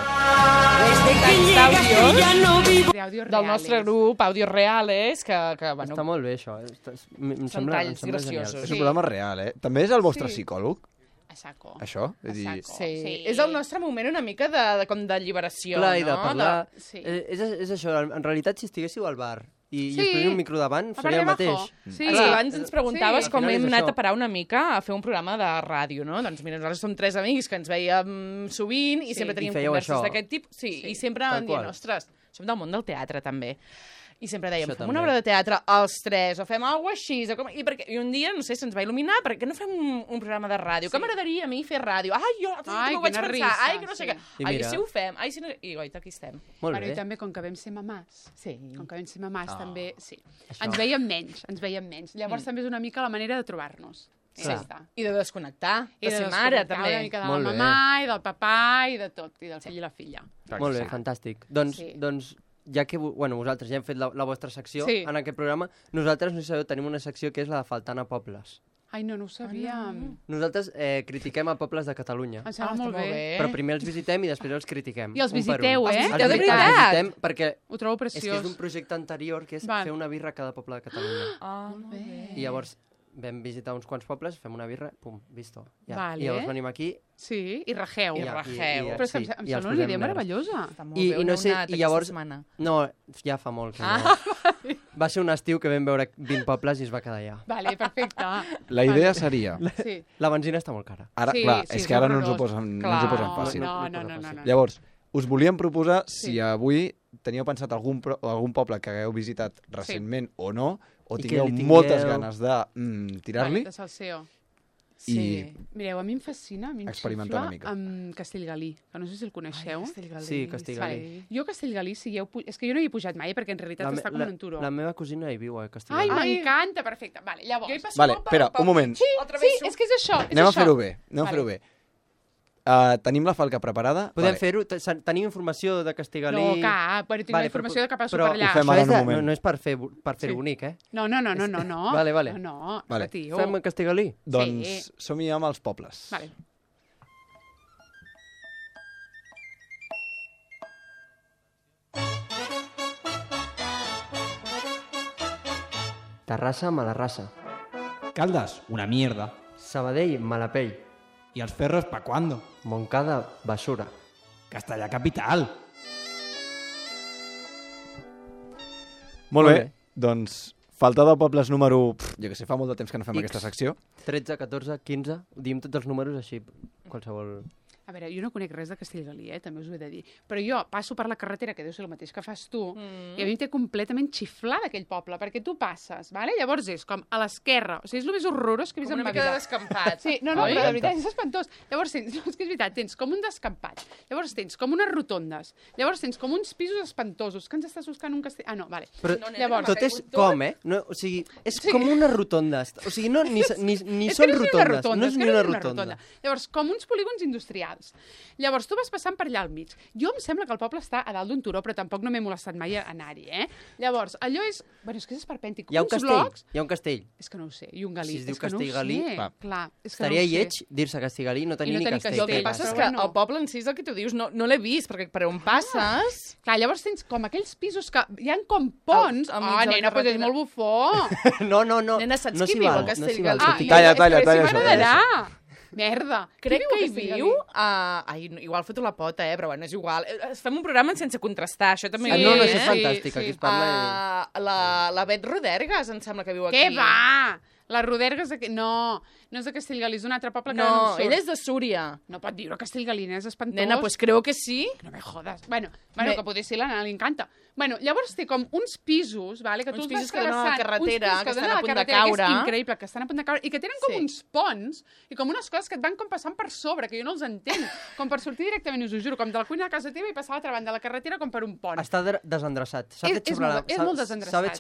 D'àudios
Del nostre
reales.
grup, Audios Reales, que bueno,
Està molt bé, això. Em
Són
sembla
talls graciosos.
genial.
És un programa real, eh? També és el vostre psicòleg,
A saco.
això?
A
És dir,
saco.
sí.
Sí.
És el nostre moment una mica com d'alliberació,
Clar, i
no?
de parlar...
Sí.
És això, en realitat, si estiguéssiu al bar i
Sí.
es posés un micro davant,
A
faria el
part de
mateix.
bajo. Sí.
És que abans ens preguntaves
Sí.
com
Al final
hem
és
anat
això.
a parar una mica a fer un programa de ràdio, no? Doncs mira, nosaltres som 3 amics que ens veiem sovint i
Sí.
sempre teníem
I fèieu
converses
això.
d'aquest tipus. Sí, i sempre
tal
em diuen,
qual.
ostres, som del món del teatre també. I sempre dèiem,
Això
fem
també.
una obra de teatre els 3, o fem alguna cosa així. I un dia, no sé, se'ns va il·luminar, per què no fem un programa de ràdio? Que m'agradaria a mi fer ràdio? Ai, jo
Ai,
m'ho vaig
quina
pensar.
risa,
Ai, que no sé
sí.
què.
I
Ai,
mira.
si ho fem. Ai, si no... I goita, aquí estem.
Molt
Bueno,
bé.
i també, com que vam ser mamàs,
Sí.
com que vam ser mamàs, també, sí.
Això.
Ens veiem menys. Llavors també és una mica la manera de trobar-nos.
Sí.
Ja està.
I de desconnectar,
I
de ser mare,
desconnectar
també.
una mica de
Molt
la
bé.
mamà i del papà i de tot, i del fill i la filla.
Molt bé, fantàstic. Doncs,
Sí.
ja que vosaltres ja hem fet la vostra secció
Sí.
en aquest programa, nosaltres, no sabeu, tenim una secció que és la de faltant a pobles.
Ai, no ho sabíem.
Nosaltres critiquem a pobles de Catalunya.
Em sembla molt bé.
Però primer els visitem i després els critiquem.
I els
un per
visiteu,
un.
eh?
Els visiteu de
Els
veritat?
visitem perquè
Ho trobo
és
preciós.
que és un projecte anterior que és
Val.
fer una birra a cada poble de Catalunya.
Ah, molt bé.
I llavors vam visitar uns quants pobles, fem una birra, pum, visto. Ja.
Vale.
I llavors venim aquí
Sí, i rajeu.
I rajeu.
Però és que em
sí, i els
sembla una
posem
idea
negres.
meravellosa.
Està molt
I
bé,
no
heu
sé,
anat
i
aquesta
llavors...
setmana.
No, ja fa molt que no. Va ser un estiu que vam veure 20 pobles i es va quedar allà.
Vale, perfecte.
la idea seria...
Sí.
La benzina està molt cara.
Ara,
Sí,
clar,
sí,
és
és
que ara no ens ho
horrorós.
posen, no
Clar.
ens ho posen fàcil.
No.
Llavors, us volíem proposar si
Sí.
avui teníeu pensat algun poble que hagueu visitat recentment o no, o
I que
tingueu
li tingueu-
moltes ganes de tirar-li,
De salseo.
Sí.
Mireu, a mi em fascina, a mi em
Experimentar
xifla
una mica.
amb Castellgalí, que no sé si el coneixeu.
Castellgalí.
Sí, Castellgalí.
Jo a Castellgalí, si heu... És que jo no hi he pujat mai, perquè en realitat està com en un turó.
La meva cosina hi viu a
Ai,
Castellgalí.
m'encanta, perfecte. Vale, llavors...
Jo hi passo
Vale,
molt
espera, un moment.
Sí, és que és això. És
Anem a
això.
fer-ho bé, anem a
Vale.
fer-ho bé. Tenim la falca preparada?
Podem
Vale.
fer-ho? Tenim informació de Castellgalí?
No, cap, però tinc
Vale,
la informació de cap a
però
super allà.
ho fem
Això
ara
és
en un
de,
moment.
no és per fer
Sí.
bonic, eh?
No.
Vale.
No,
Vale.
patiu.
Fem a Castellgalí?
Doncs
Sí.
som-hi amb els pobles.
Vale.
Terrassa, Malarrassa.
Caldas, una mierda.
Sabadell, Malapell.
¿Y los ferros pa' cuándo?
Montcada, Basura.
Castellà capital.
Molt
Molt
bé,
bé.
doncs falta de pobles número... jo que sé, fa molt de temps que no fem
X.
aquesta secció.
13, 14, 15... Diem tots els números així. qualsevol...
A veure, jo no conec res de Castellgalí, també us ho he de dir. Però jo passo per la carretera, que deu ser el mateix que fas tu, i a mi em té completament xiflada aquell poble, perquè tu passes, vale? Llavors és com a l'esquerra. O sigui, és el més horrorós que he vist en ma vida.
Com una mica de descampat.
Sí, no, però de veritat és espantós. Llavors tens, no, és que és veritat, tens com un descampat. Llavors tens com unes rotondes. Llavors tens com uns pisos espantosos. Que ens estàs buscant un castell... Ah, no, vale.
Però
llavors,
tot és com, No, o sigui, és com unes rotondes. O sigui, no, ni són rotondes. No és ni una rotonda.
Llavors, com uns polígons industrials. Llavors, tu vas passant per allà al mig. Jo em sembla que el poble està a dalt d'un turó, però tampoc no m'he molestat mai a anar-hi, Llavors, allò és... Bueno, és que és esperpèntic.
Hi ha un castell? Hi ha un castell?
És que no ho sé. I un galí.
Si es diu Castellgalí...
Clar,
estaria lleig dir-se Castellgalí i no tenir ni castell.
El que passa és que el poble en si és el que tu dius, no l'he vist, perquè per on passes...
Clar, llavors tens com aquells pisos que hi ha com ponts. Nena, però és molt bufó.
No.
Nena, saps qui viu a Castellgalí?
Talla
això. Merda.
Crec que hi viu... igual foto la pota, però bueno, és igual. Fem un programa sense contrastar, això també...
No, això és fantàstic, aquí es parla...
La Bet Rodergas, em sembla que viu aquí.
Què va? La Rodergas... No és de Castellgalí, és d'un altre poble que no surt.
Ella és de Súria.
No pot viure a Castellgalí, és espantós.
Nena, pues creo que sí.
No me jodas. Bueno, que potser sí, l'Anna li encanta. Bueno, llavors té com uns pisos, vale, que tu els vas
que donen a la carretera, que estan a punt de
caure. Que és
increïble,
que estan a punt de caure. I que tenen com uns ponts i com unes coses que et van com passant per sobre, que jo no els entenc. Com per sortir directament, us ho juro, com de la cuina de casa teva i passar a l'altra banda de la carretera com per un pont.
Està desendreçat.
És molt desendreçat.
S'ha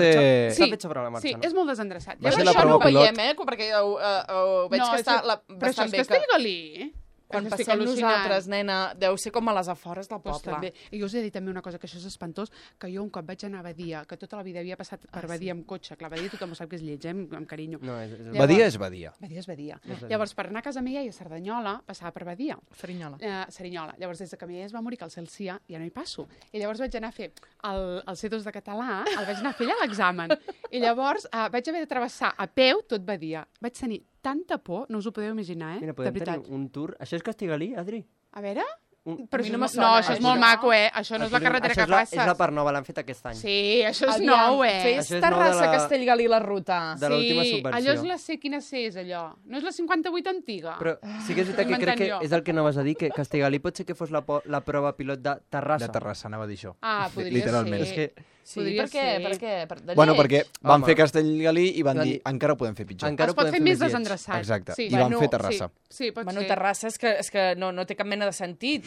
fet sobre la marxa.
Sí, és molt desendreçat.
Va ser la
això no
prova
ho
pilot.
veiem, perquè ho veig que està
però això
bastant
és
bé.
Castellgalí,
Quan passem nosaltres, nena, deu ser com a les afores del poble.
I jo us he dit també una cosa, que això és espantós, que jo un cop vaig anar a Badia, que tota la vida havia passat per Badia amb cotxe. Clar, Badia tothom ho sap que és lleig, amb carinyo.
Badia és Badia.
Badia és Badia. Llavors, per anar a casa meva i a Cerdanyola, passava per Badia. Serinyola. Llavors, des que meva es va morir, que el Celsià, ja no hi passo. I llavors vaig anar a fer el C2 de català, el vaig anar a fer allà a l'examen. I llavors vaig haver de travessar a peu tot Badia. Vaig tenir tanta por, no us ho podeu imaginar,
Mira, podem tenir un tour... Això és Castellgalí, Adri?
A veure...
Però
no, això és molt maco, Això no és la carretera que passes.
És la part nova, l'han fet aquest any.
Sí, això és nou,
Fes Terrassa, Castellgalí, la ruta.
De l'última subversió.
Allò és la C, quina C és allò? No és la 58 antiga?
Però sí que és veritat que crec que és el que no vas a dir, que Castellgalí pot ser que fos la prova pilot de Terrassa.
De Terrassa, anava a dir això.
Podria
literalment.
ser.
Sí, per què?
Bueno, perquè van fer Castellgalí i van dir encara ho podem fer pitjor.
Es pot fer més desendreçat.
Exacte, i van fer Terrassa.
Sí, pot ser.
Terrassa és que no té cap mena de sentit.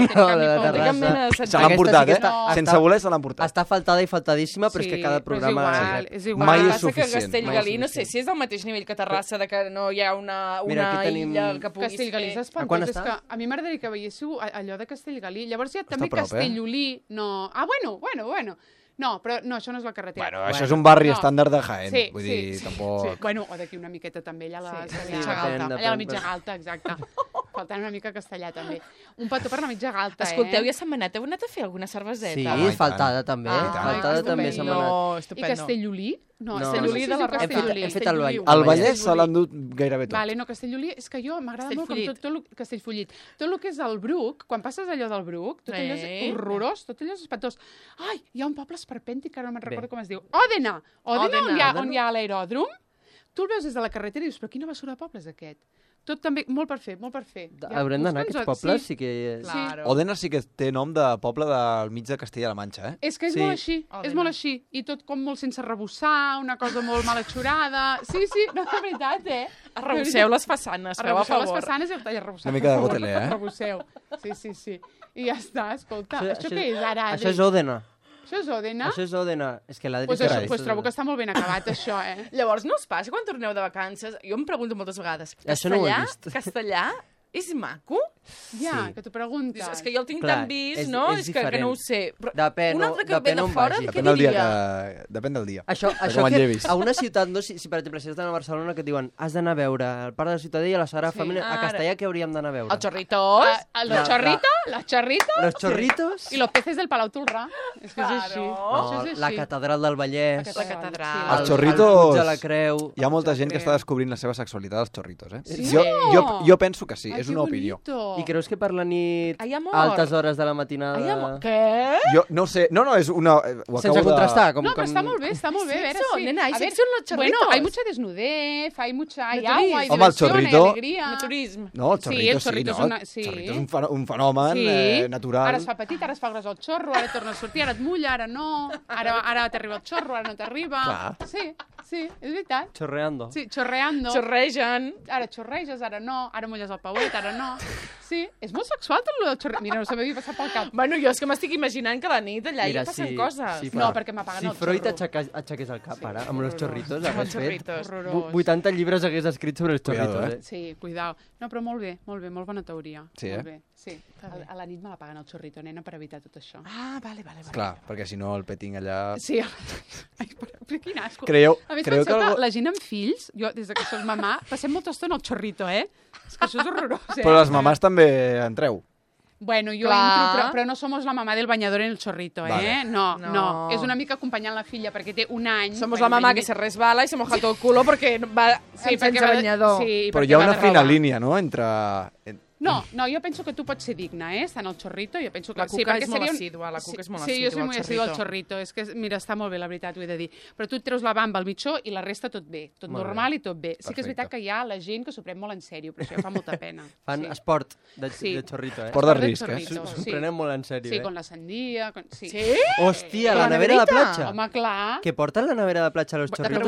No té cap mena
de sentit.
Se l'han portat, sense voler se l'han portat.
Està faltada i faltadíssima, però és que cada programa...
És igual.
Mai és
suficient.
suficient.
Que Castellgalí, no sé si és del mateix nivell que Terrassa, de que no hi ha una illa que puguis fer.
Castellgalí és espantós. És que a mi m'agradaria que veiéssiu allò de Castellgalí. Llavors hi ha també Castellolí. Bueno. No, però no, això no és la carretera.
Bueno, això és un barri estàndard de Jaén. Vull dir, tampoc...
Sí. Bueno, o d'aquí una miqueta també, allà a la mitja galta. Allà a la mitja galta, exacte. Faltant una mica castellà, també. Un petó per la mitja galta,
Escolteu, i a Sentmenat heu anat a fer alguna cerveseta?
Sí, faltada també. Faltada també a Sentmenat.
I Castellolí?
No, Castellolí de la Roca.
Hem fet el Vallès.
El Vallès se l'han dut gairebé tot.
Vale, no, Castellolí és que jo m'agrada molt com tot Castellfollit. Tot el que és el Bruc, quan passes allò del Bruc, tot allò és horrorós, tot allò és espantós. Ai, hi ha un poble esperpèntic, que ara no me'n recordo com es diu. Òdena! Òdena, on hi ha l'aeròdrom. Tu el veus des de la carretera i dius, però quina basura de poble és aquest? Tot també, molt per fer.
Haurem d'anar a aquests pobles, sí que...
Òdena sí que té nom de poble del mig de Castella-La Manxa,
És que és molt així, i tot com molt sense arrebossar, una cosa molt mal atxurada... Sí, no, de veritat,
Arrebosseu les façanes, feu a favor.
Arrebosseu les façanes i arrebosseu.
Una mica de gotelé,
Arrebosseu, sí. I ja està, escolta, això què és ara?
Això és Òdena.
Això és Òdena?
Això és Òdena. És que l'Adri...
Pues trobo que està molt ben acabat, això,
Llavors, no us passa quan torneu de vacances? Jo em pregunto moltes vegades.
Això no ho he vist.
Castellà és maco?
Ja, que t'ho preguntes.
És que jo el tinc tan vist, no? És que no ho sé.
Depèn
un altre que ve de fora, què
diria? Depèn del dia.
Això que a una ciutat, si per exemple, si has d'anar a Barcelona, que et diuen has d'anar a veure el Parc de la Ciutadella, la Sagrada Família, a Castellà què hauríem d'anar a veure?
Els Chorritos.
Los Chorritos.
Los Chorritos.
I los peces del Palau Tolrà. És que és així.
La Catedral del Vallès.
La catedral.
Els Chorritos...
de la Creu.
Hi ha molta gent que està descobrint la seva sexualitat als Chorritos,
Sí?
Jo penso que sí. és una opinió.
I creus que per la nit,
Ai, amor.
a altes hores de la matinada...
Ai, amor, què?
Jo no sé, no, és una...
Sense contrastar, com...
No, pero está muy bien, está muy bien.
Sexo, nena, hay
A ver,
sexo en los chorritos.
Bueno, hay mucha desnudez, hay
Naturisme.
agua, hay
Home, el
diversión, hay
chorrito-
alegría.
Naturisme.
No, el xorrito
Sí, el
sí,
xorrito
no?
és una- sí.
El xorrito és un fenomen
Sí.
natural.
Ara es fa petit, ara es fa gros el xorro, ara torna a sortir, ara et mulla, ara no, ara t'arriba el xorro, ara no t'arriba.
Clar.
Sí, és veritat.
Chorreando.
Sí, xorreando.
Xorregen.
Ara xorreges, ara no, ara mulles el pauet, ara no. Sí, és molt sexual tot el xorre... Mira, no se m'havia passat pel cap.
Bueno, jo és que m'estic imaginant que a la nit allà hi passen coses.
No, perquè m'apaguen el
Freud
xorro.
aixequés el cap ara, amb els xorritos,
Amb els
hagués fet...
xorritos.
Horrorós.
80 llibres hagués escrit sobre els
Cuidado,
xorritos,
Sí, cuidao. No, però molt bé, molt bona teoria.
Sí,
molt
eh?
bé, sí. A la nit me la paguen el xorrito, nena, per evitar tot això.
Ah, vale.
Clar, perquè si no el petting allà...
Sí, ai, però quin asco.
Creieu
A més,
que
penseu que
algú-
la gent amb fills, jo des que soc mamà, passem molta estona al xorrito, eh? És que això és horrorós, eh?
Però les mamàs també entreu.
Bueno, jo
Clar.
entro, però no somos la mamá del bañador en el chorrito, ¿eh?
Vale.
No. És una mica acompanyant la filla perquè té un any.
Somos la mamá que se resbala y se moja todo el culo porque va sense bañador.
Sí,
Però
perquè
hi ha
va
una
de
fina
roba.
línia, no?, entre...
No, jo penso que tu pots ser digna, estant al xorrito, jo penso que
La cuca
perquè
és molt
seria
assídua, la cuca és molt
Sí, jo
assídua
soy
al
muy assídua al
xorrito.
xorrito, és que, mira, està molt bé, la veritat, ho he de dir. Però tu et treus la bamba al mitjó i la resta tot bé, tot
Molt
normal i tot bé. Sí que és
Perfecte.
veritat que hi ha la gent que s'ho pren molt en sèrio, però això ja fa molta pena.
Fan
sí.
esport de
Sí.
xorrito, eh?
Esport de
Esport
risc, eh?
xorrito,
S'ho
sí.
prenen molt en sèrio,
Sí,
eh?
con la sandía... Sí?
Hòstia, la
la
nevera de
neverita?
platja.
Home, clar.
Que porten la nevera de platja a los
Però
xorritos?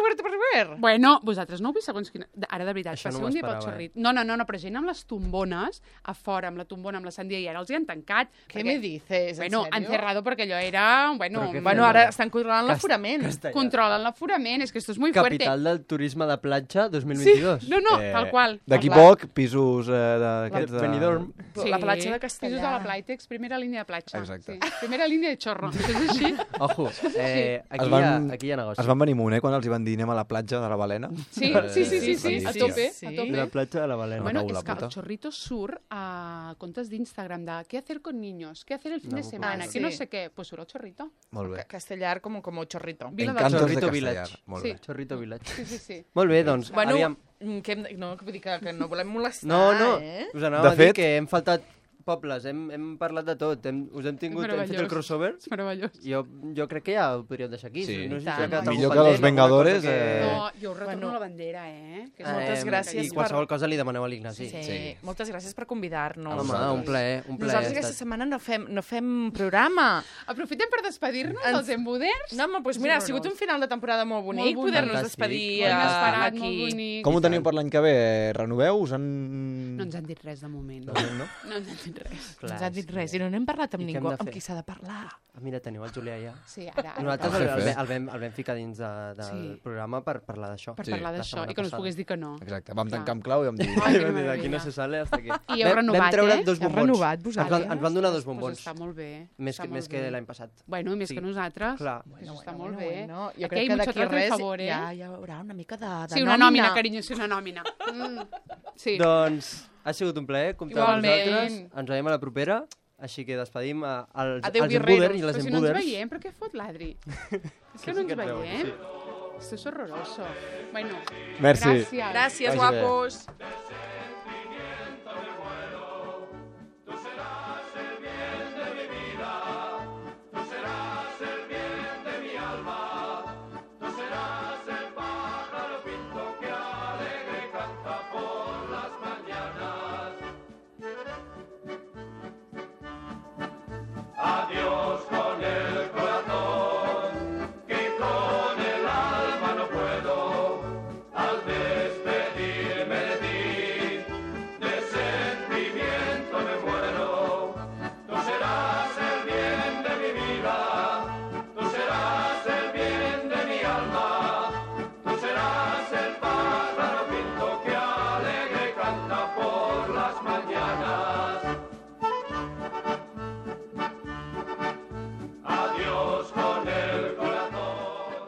Però
Bueno, vosaltres no heu vist segons quina... Ara, de veritat,
Això no
passeu
m'ho
un dia pel
esperava,
xorrit. No, però gent amb les tombones, a fora, amb la tombona, amb la sandia, i ara els hi han tancat.
Què me dices?
Bueno, han cerrado perquè allò era... Bueno,
Però què
Bueno,
fem,
ara
eh?
estan controlant l'aforament.
controlen l'aforament, és que esto és muy fuerte.
Capital del turisme de platja 2022.
No, tal qual.
D'aquí
Tal qual.
poc, pisos d'aquests...
La Benidorm.
Sí.
La platja de Castellar.
Pisos de la Playtex, primera línia de platja.
Exacte.
Sí. Primera línia de xorro. Això és així?
Ojo, aquí hi ha negoci.
Es van venir amunt, quan els hi van dir anem a la platja de la Balena.
Sí, a tope, a tope.
La platja de la Balena.
Bueno,
Acabo la
és que
puta.
el xorrito surt a comptes d'Instagram de què hacer con niños, què hacer el fin
No,
de semana,
sí.
que no sé què. Pues surt el xorrito.
Molt bé.
Castellar como chorrito.
Vila del
Encantos de
Chorrito
Castellar.
Village.
Molt
Sí.
bé.
Chorrito Village.
Sí.
Molt bé, doncs,
Bueno,
aviam.
que vull dir que no volem molestar,
No,
eh?
us anava
De
a dir
fet-
que hem faltat pobles, hem parlat de tot, us hem tingut, hem fet el crossover.
És meravellós.
Jo crec que ja ho podríem deixar aquí.
Sí.
No sé si
Tant.
s'ha quedat algú
Millor que
pendent,
Los Vengadores,
alguna cosa que-
No, jo us retorno
Bueno.
la bandera, que és
Moltes gràcies
I qualsevol cosa li demaneu a l'Ignasi.
Sí. Moltes gràcies per convidar-nos.
Home, un plaer.
Nosaltres
ha
aquesta
estat.
setmana no fem programa.
Aprofitem per despedir-nos dels embuders.
No, home, doncs mira, ha sigut un final de temporada molt bonic,
Molt bonic.
poder-nos
Fantàstic.
despedir
Molt inesperat, molt
aquí.
bonic.
Com ho
i
teniu
tant.
per l'any que ve? Renoveu? Us han...
No ens han dit res de moment.
No?
No ens han dit res.
No ens han dit res i no n'hem parlat amb
I què hem
ningú,
de
amb
fer?
qui s'ha de parlar.
Ah, mira, teniu el Julià ja.
Sí, ara
Nosaltres
el
el,
jefe.
el vam ficar dins del
Sí.
programa per parlar d'això.
per
Sí.
parlar
La
d'això
setmana
i que no ens
passada.
pogués dir que no.
Exacte, vam tancar amb clau i vam dir...
Ai, que
Vam dir,
meravella.
d'aquí no se sale hasta aquí.
I heu renovat,
vam treure
eh?
dos
Heu
bombons.
renovat, vosaltres?
Ens van donar dos
Pues
bombons.
està molt bé.
Més
està
que,
molt
més que
bé.
l'any passat.
Bueno, i més
Sí.
que nosaltres.
Clar.
Això està molt bé.
Bueno, jo
Aquí
crec
hay
que
mucho
d'aquí
trato y
res
favor, eh?
ja hi haurà una mica de
Sí, una nòmina, carinyo, sí, una nòmina. Sí.
Doncs ha sigut un plaer comptar amb
Igualment.
vosaltres. Ens veiem a la propera. Així que despedim als
Adéu,
embuders
guerreros.
i les
Però si no ens
embuders.
veiem, però què fot l'Adri? És que no
sí que
ens
et veuen,
veiem. Esto es horroroso. Bueno,
Merci.
gràcies.
Gràcies,
Vagi bé.
guapos.
Adiós con el corazón, que con el alma no puedo. Al despedirme de ti, de sentimiento me muero. Tú serás el bien de mi vida, tú serás el bien de mi alma. Tú serás el pájaro pinto que alegre canta por las mañanas. Adiós con el corazón.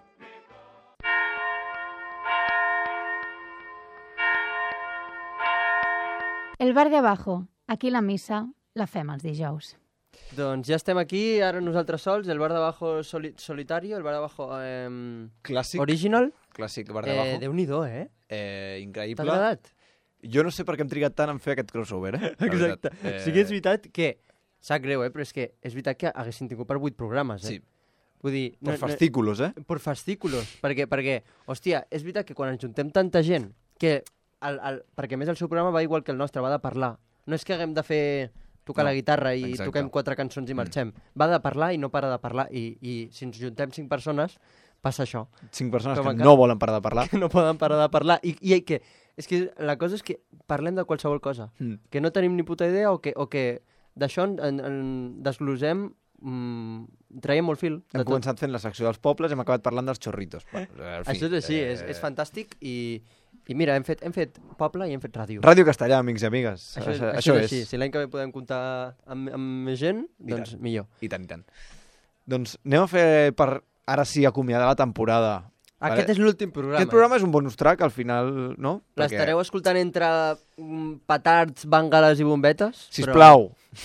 El bar de abajo. Aquí la missa la fem els dijous.
Doncs ja estem aquí, ara nosaltres sols, el bar d'abajo solitario, el bar d'abajo
Clàssic.
original.
Clàssic bar d'abajo.
Déu-n'hi-do, eh? T'ha
Increïble.
agradat?
Jo no sé per què hem trigat tant en fer aquest crossover,
Exacte. Sí que és veritat que... Sap greu, però és que és veritat que haguessin tingut per 8 programes,
Sí.
Vull dir...
Per fascículos,
Per fascículos, perquè, hòstia, és veritat que quan ens juntem tanta gent, que perquè a més el seu programa va igual que el nostre, va de parlar. No és que haguem de fer tocar la guitarra i toquem 4 cançons i marxem. Va de parlar i no para de parlar. I si ens juntem 5 persones, passa això.
5 persones que no volen parar de parlar.
Que no poden parar de parlar. I que... És que la cosa és que parlem de qualsevol cosa. Que no tenim ni puta idea o que d'això en desglosem, traiem molt fil.
Hem començat fent la secció dels pobles i hem acabat parlant dels xorritos.
Això és així, és fantàstic i mira, hem fet poble i hem fet ràdio.
Ràdio Castellà, amics i amigues.
Això és així. Si l'any que ve podem comptar amb més gent, doncs millor.
I tant. Doncs anem a fer, per ara sí, acomiadar la temporada.
Aquest és l'últim programa.
Aquest programa és un bonus track, al final, no?
L'estareu escoltant entre petards, bàngales i bombetes?
Sisplau.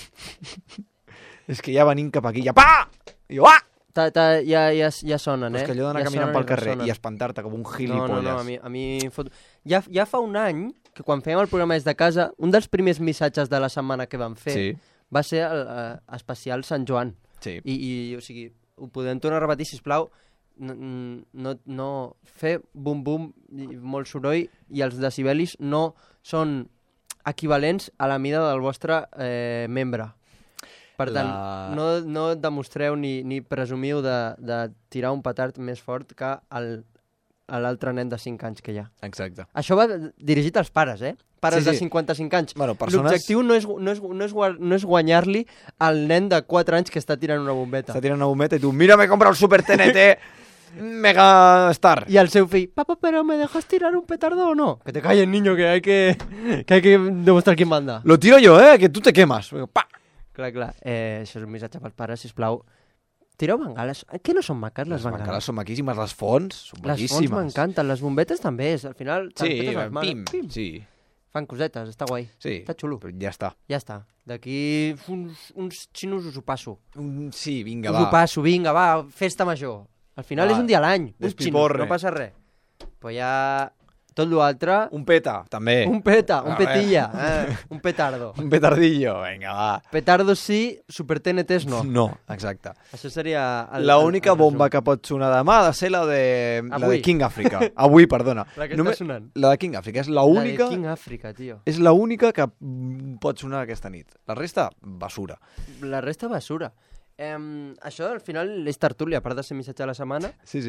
És que ja venim cap aquí, ja pa! I jo,
Ja sonen,
És que allò d'anar caminant pel carrer i espantar-te com un gilipolles.
No, a mi fot... Ja fa un any, que quan fèiem el programa des de casa, un dels primers missatges de la setmana que vam fer va ser especial Sant Joan.
Sí.
I o sigui, ho podem tornar a repetir, sisplau, no fer bum-bum, molt soroll, i els decibelis no són equivalents a la mida del vostre membre. Per tant, no demostreu ni presumiu de tirar un petard més fort que l'altre nen de 5 anys que hi ha.
Exacte.
Això va dirigit als pares, Pares de 55 anys.
Bueno,
L'objectiu no és guanyar-li al nen de 4 anys que està tirant una bombeta.
Està tirant una bombeta i tu, mira, me compra el Super TNT Mega Star.
Y al seu fill, papá, pero ¿me dejas tirar un petardo o no? Que te calles, niño, que hay que demostrar quién manda.
Lo tiro yo, que tú te quemas. Pa!
Clar. Això és un missatge pels pares, sisplau. Tireu bengales. Què no són maques, les bengales?
Les bengales són maquíssimes, les fonts són maquíssimes.
Les fonts m'encanten, les bombetes també. Al final,
pim. Sí.
Fan cosetes, està guai.
Sí.
Està xulo.
Però ja està.
Ja està. D'aquí uns xinos us ho passo.
Sí, vinga,
va. Us ho passo, vinga, va, festa major. Al final és un dia a l'any. Uns xinos, no passa res. Però ja... Tot l'altre...
Un peta, també.
Un petilla, un petardo.
Un petardillo, vinga, va.
Petardos sí, Super TNTs no.
No, exacte.
Això seria...
L'única bomba que pot sonar demà ha de ser la de King Africa. Avui, perdona.
La que està sonant.
La de King Africa és l'única...
La de King Africa, tio.
És l'única que pot sonar aquesta nit. La resta, basura.
La resta, basura. Això, al final, és tertúlia, a part de ser missatge a la setmana.
Sí.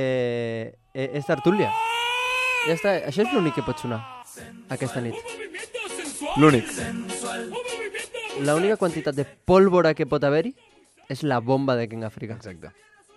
És tertúlia. Ja està, això és l'únic que pot sonar aquesta nit.
L'únic.
L'única quantitat de pólvora que pot haver-hi és la bomba de King Africa.
Exacte.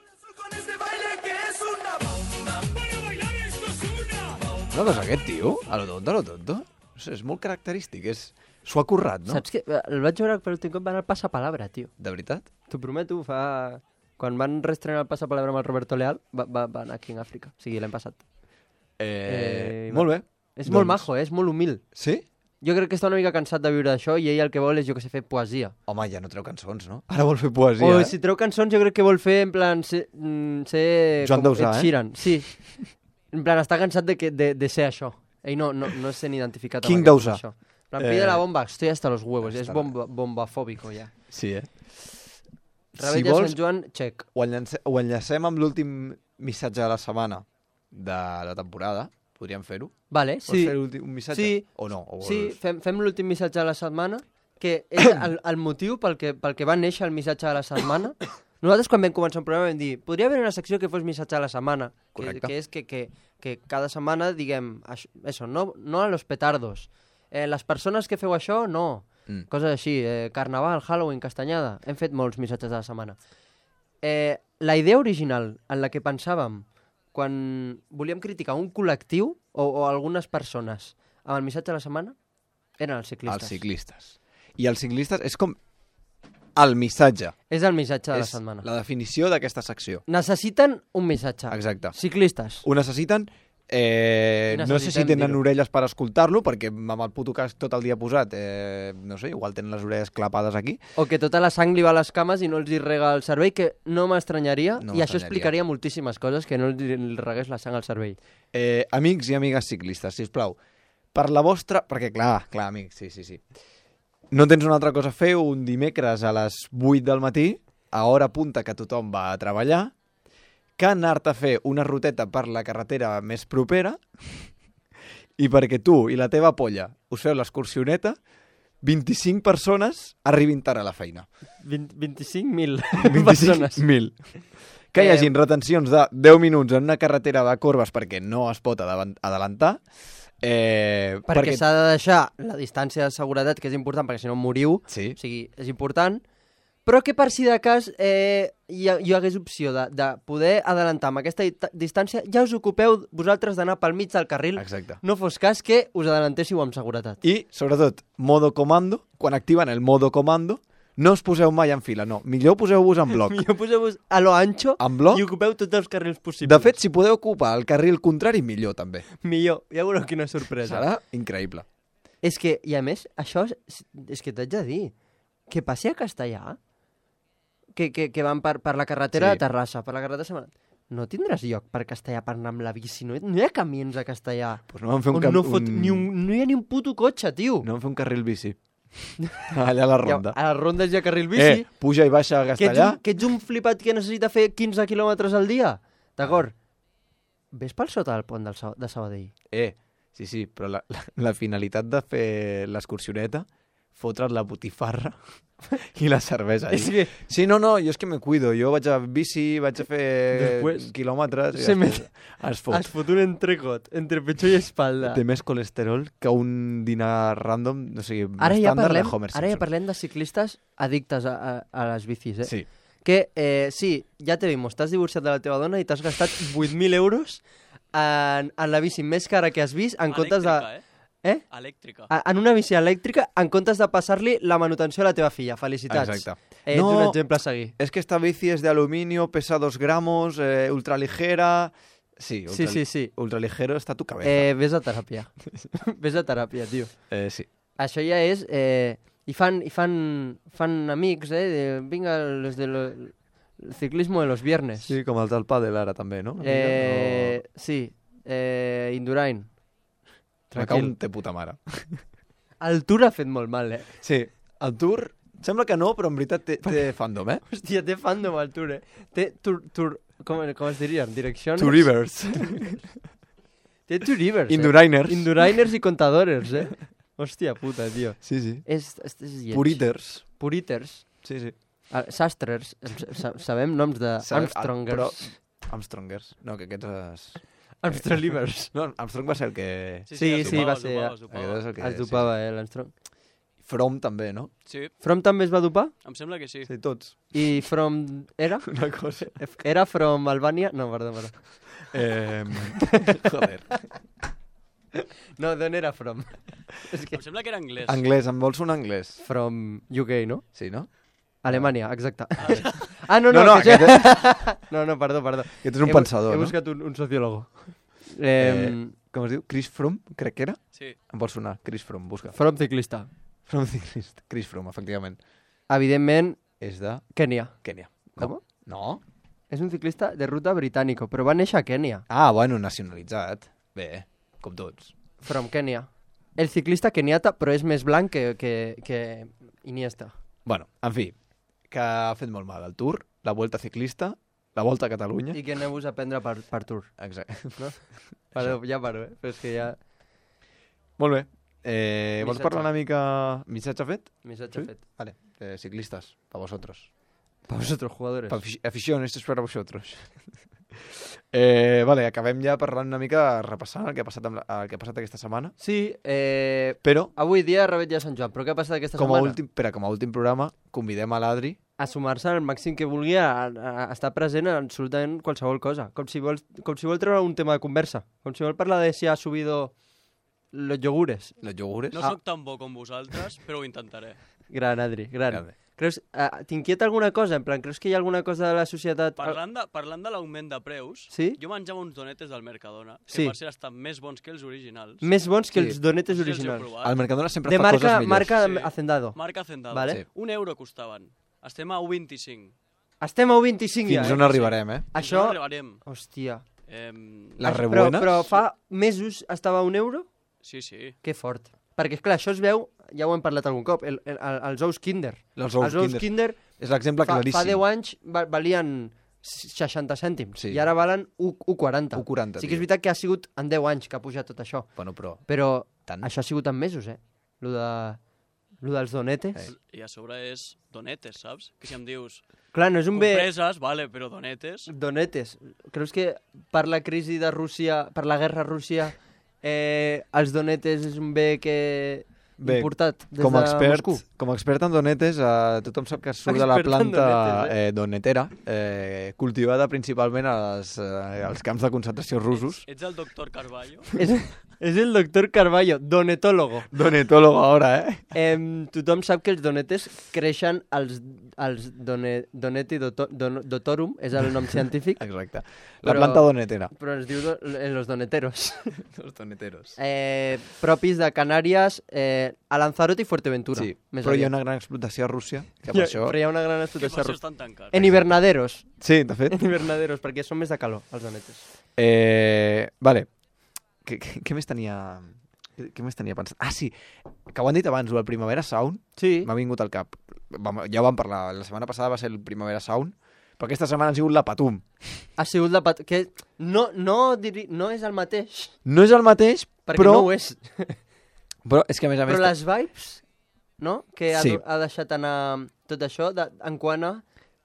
No veus aquest tio? A lo tonto. No sé, és molt característic, s'ho ha currat, no?
Saps que el vaig veure per últim cop va anar al Passapalabra, tio.
De veritat?
T'ho prometo, quan van reestrenar el Passapalabra amb el Roberto Leal, va anar a King Africa, o sigui, l'any passat.
Molt bé.
És molt majo, és molt humil.
Sí?
Jo crec que està una mica cansat de viure d'això i ell el que vol és, jo que sé, fer poesia.
Home, ja no treu cançons, no? Ara vol fer poesia,
O si treu cançons jo crec que vol fer, en plan, ser
Joan Dausà,
Ed Sheeran. Sí. En plan, està cansat de ser això. Ell no se n'ha identificat
King Dausà.
En plan, pide la bomba, estoy hasta los huevos. És bombafòbico, ja.
Sí,
Rebella Sant Joan, check.
Ho enllacem amb l'últim missatge de la setmana de la temporada, podríem fer-ho?
Vale, sí.
Vols fer un missatge?
Sí.
O no? O
sí, fem l'últim missatge de la setmana, que és el motiu pel que va néixer el missatge de la setmana. Nosaltres quan vam començar un programa vam dir, podria haver una secció que fos missatge de la setmana, que és que cada setmana diguem, això, no a los petardos. Les persones que feu això, no. Coses així, Carnaval, Halloween, Castanyada. Hem fet molts missatges de la setmana. La idea original en la que pensàvem quan volíem criticar un col·lectiu o algunes persones amb el missatge de la setmana eren els ciclistes.
Els ciclistes. I els ciclistes és com el missatge.
És el missatge de la setmana.
La definició d'aquesta secció.
Necessiten un missatge.
Exacte.
Ciclistes.
Ho necessiten. No sé si tenen orelles per escoltar-lo, perquè amb el puto casc tot el dia posat, no sé, igual tenen les orelles clapades aquí.
O que tota la sang li va a les cames i no els hi rega el cervell, que no m'estranyaria, i això explicaria moltíssimes coses, que no els regués la sang al cervell.
Amics i amigues ciclistes, sisplau, per la vostra... Perquè, clar, amic, sí. No tens una altra cosa a fer un dimecres a les 8 del matí, a hora punta que tothom va a treballar, que anar-te a fer una ruteta per la carretera més propera i perquè tu i la teva polla us feu l'excursioneta, 25 persones arribin tard a la feina.
25.000 persones.
25.000. Que hi hagin retencions de 10 minuts en una carretera de corbes perquè no es pot adelantar.
Perquè s'ha de deixar la distància de seguretat, que és important, perquè si no moriu.
Sí.
O sigui, és important. Però que per si de cas hi hagués opció de poder adelantar amb aquesta distància, ja us ocupeu vosaltres d'anar pel mig del carril.
Exacte.
No fos cas que us adelantéssiu amb seguretat.
I, sobretot, modo comando, quan activen el modo comando, no us poseu mai en fila, no. Millor poseu-vos en bloc.
Millor poseu-vos a lo ancho i ocupeu tots els carrils possibles.
De fet, si podeu ocupar el carril contrari, millor també.
Millor, ja veureu quina sorpresa.
Serà increïble.
És que, i a més, això és que t'haig de dir, que passi a Castellà, que van per la carretera de Terrassa, per la carretera de Setmana, no tindràs lloc per Castellà per anar amb la bici, no hi ha camins a Castellà.
Pues no van fer
no hi ha ni un puto cotxe, tio.
No van fer un carril bici. Allà a la ronda.
A les rondes hi ha carril bici.
Puja i baixa a Castellà.
Que ets un flipat que necessita fer 15 quilòmetres al dia. D'acord? Ves pel sota del pont de Sabadell.
Sí, però la finalitat de fer l'excursioneta, fotre't la botifarra i la cervesa. Sí, no, jo és que me cuido. Jo vaig a bici, vaig a fer quilòmetres i es
fot un entrecot entre pecho i espalda.
Té més colesterol que un dinar random, o sigui,
estàndard de Homer Simpson. Ara ja parlem de ciclistes addictes a les bicis,
Sí.
Que, sí, ja t'he vist, t'has divorciat de la teva dona i t'has gastat 8.000 euros en la bici més cara que has vist en comptes de...
Elèctrica.
En una bici elèctrica, en comptes de passar-li la manutenció a la teva filla. Felicitats.
Exacte.
Ets un exemple a seguir.
Es que esta bici es de aluminio, pesa 2 gramos, ultraligera... Sí. Ultraligero está tu cabeza.
Ves a teràpia. Ves a teràpia, tio.
Sí.
Això ja és... I fan amics, vinga, los del ciclismo de los viernes.
Sí, com el del pàdel ara també, no?
Sí, Indurain.
Me cau un té puta mare.
El Tour ha fet molt mal,
Sí, el Tour... Sembla que no, però en veritat té fandom,
Hòstia, té fandom el Tour, Té Tour... Com es diria? Direccions?
Tourivers.
Té Tourivers,
Indurainers.
Indurainers i contadores, Hòstia puta, tio.
Sí.
És lleig.
Puriters. Sí.
Sastres. Sabem noms de Armstrongers.
Armstrongers. No, que aquests...
Armstrongers.
No, Armstrong va ser el que...
Sí, va ser... Es dopava, l'Armstrong.
From també, no?
Sí.
From també es va dopar?
Em sembla que sí.
Sí, tots.
I From era?
Una cosa.
Era From Albània? No, perdó.
Joder.
No, d'on era From?
Em sembla que era anglès.
Anglès, em vols un anglès?
From UK, no?
Sí, no?
Alemanya, exacte.
No,
perdó.
Aquest és un pensador,
no? He buscat un sociólogo.
Com es diu? Chris Froome, crec que era?
Sí.
Em vol sonar, Chris Froome, busca.
From ciclista.
Chris Froome, efectivament.
Evidentment,
és de...
Kènia.
Com? No.
És un ciclista de ruta britànico, però va néixer a Kènia.
Bueno, nacionalitzat. Bé, com tots.
From Kènia. El ciclista keniata, però és més blanc que Iniesta.
Bueno, en fi, que ha fet molt mal el Tour, la Volta Ciclista, la Volta a Catalunya...
I que aneu-vos a prendre per Tour.
Exacte.
No? Ja paro, Però és que ja...
Molt bé. Vols parlar una mica... Missatge fet?
Missatge fet.
Vale. Ciclistas, para vosotros.
Para vosotros, jugadores.
Afición, esto es para vosotros. Vale, acabem ja parlant una mica, repassant el que ha passat aquesta setmana.
Sí,
però...
Avui dia Revetlla de Sant Joan, però què ha passat aquesta setmana?
Com a últim programa, convidem a l'Adri
a sumar-se al màxim que vulgui a estar present en absolutament qualsevol cosa. Com si vol treure un tema de conversa. Com si vol parlar de si ha subido los yogures.
Los yogures?
No sóc tan bo com vosaltres, però ho intentaré.
Gran, Adri, gran. Creus, t'inquieta alguna cosa? En plan, creus que hi ha alguna cosa de la societat...
Parlant de l'augment de preus,
sí?
Jo menjava uns donetes del Mercadona, que per ser estan més bons que els originals.
Més bons que els donetes originals.
El Mercadona sempre fa coses millors.
Marca Hacendado.
Marca Hacendado.
Vale.
Sí. €1 costaven. Estem a 1,25.
Estem a 1,25 ja,
Fins on arribarem,
Això... Fins on arribarem.
Hòstia.
Les rebuenes...
Però fa mesos estava a €1?
Sí, sí.
Que fort. Perquè, esclar, això es veu, ja ho hem parlat algun cop, els ous Kinder.
Els ous Kinder és l'exemple claríssim.
Fa 10 anys valien 60 cèntims i ara valen 1,40.
1,40,
sí que és veritat que ha sigut en 10 anys que ha pujat tot això.
Bueno,
però això ha sigut en mesos, Lo dels donetes.
I a sobre és donetes, saps? Que si em dius...
Clar, no és un bé...
Compreses, vale, però donetes...
Donetes. Creus que per la crisi de Rússia, per la guerra a Rússia, els donetes és un bé que... importat des de Moscou?
Com a expert en donetes, tothom sap que surt de la planta donetera, cultivada principalment als camps de concentració russos.
Ets el doctor Carballo?
És el doctor Carballo, donetólogo.
Donetólogo ara,
Tothom sap que els donetes creixen als Doneti dotorum, és el nom científic.
Exacte. La planta donetera.
Però es diu los doneteros.
Los doneteros.
Propis de Canàries, a Lanzarote i Fuerteventura.
Sí, però hi ha una gran explotació a Rússia. Però
hi ha una gran explotació a
Rússia.
En hivernaderos.
Sí, de fet.
En hivernaderos, perquè són més de calor, els donetes.
Vale. Què més tenia pensat? Ah, sí, que ho han dit abans, el Primavera Sound m'ha vingut al cap. Ja ho vam parlar, la setmana passada va ser el Primavera Sound, però aquesta setmana ha sigut la Patum.
Ha sigut la Patum, que no és el mateix.
No és el mateix,
perquè
però...
no ho és.
Però és que a més a més...
Però les vibes, no?, que ha deixat anar tot això, en quant a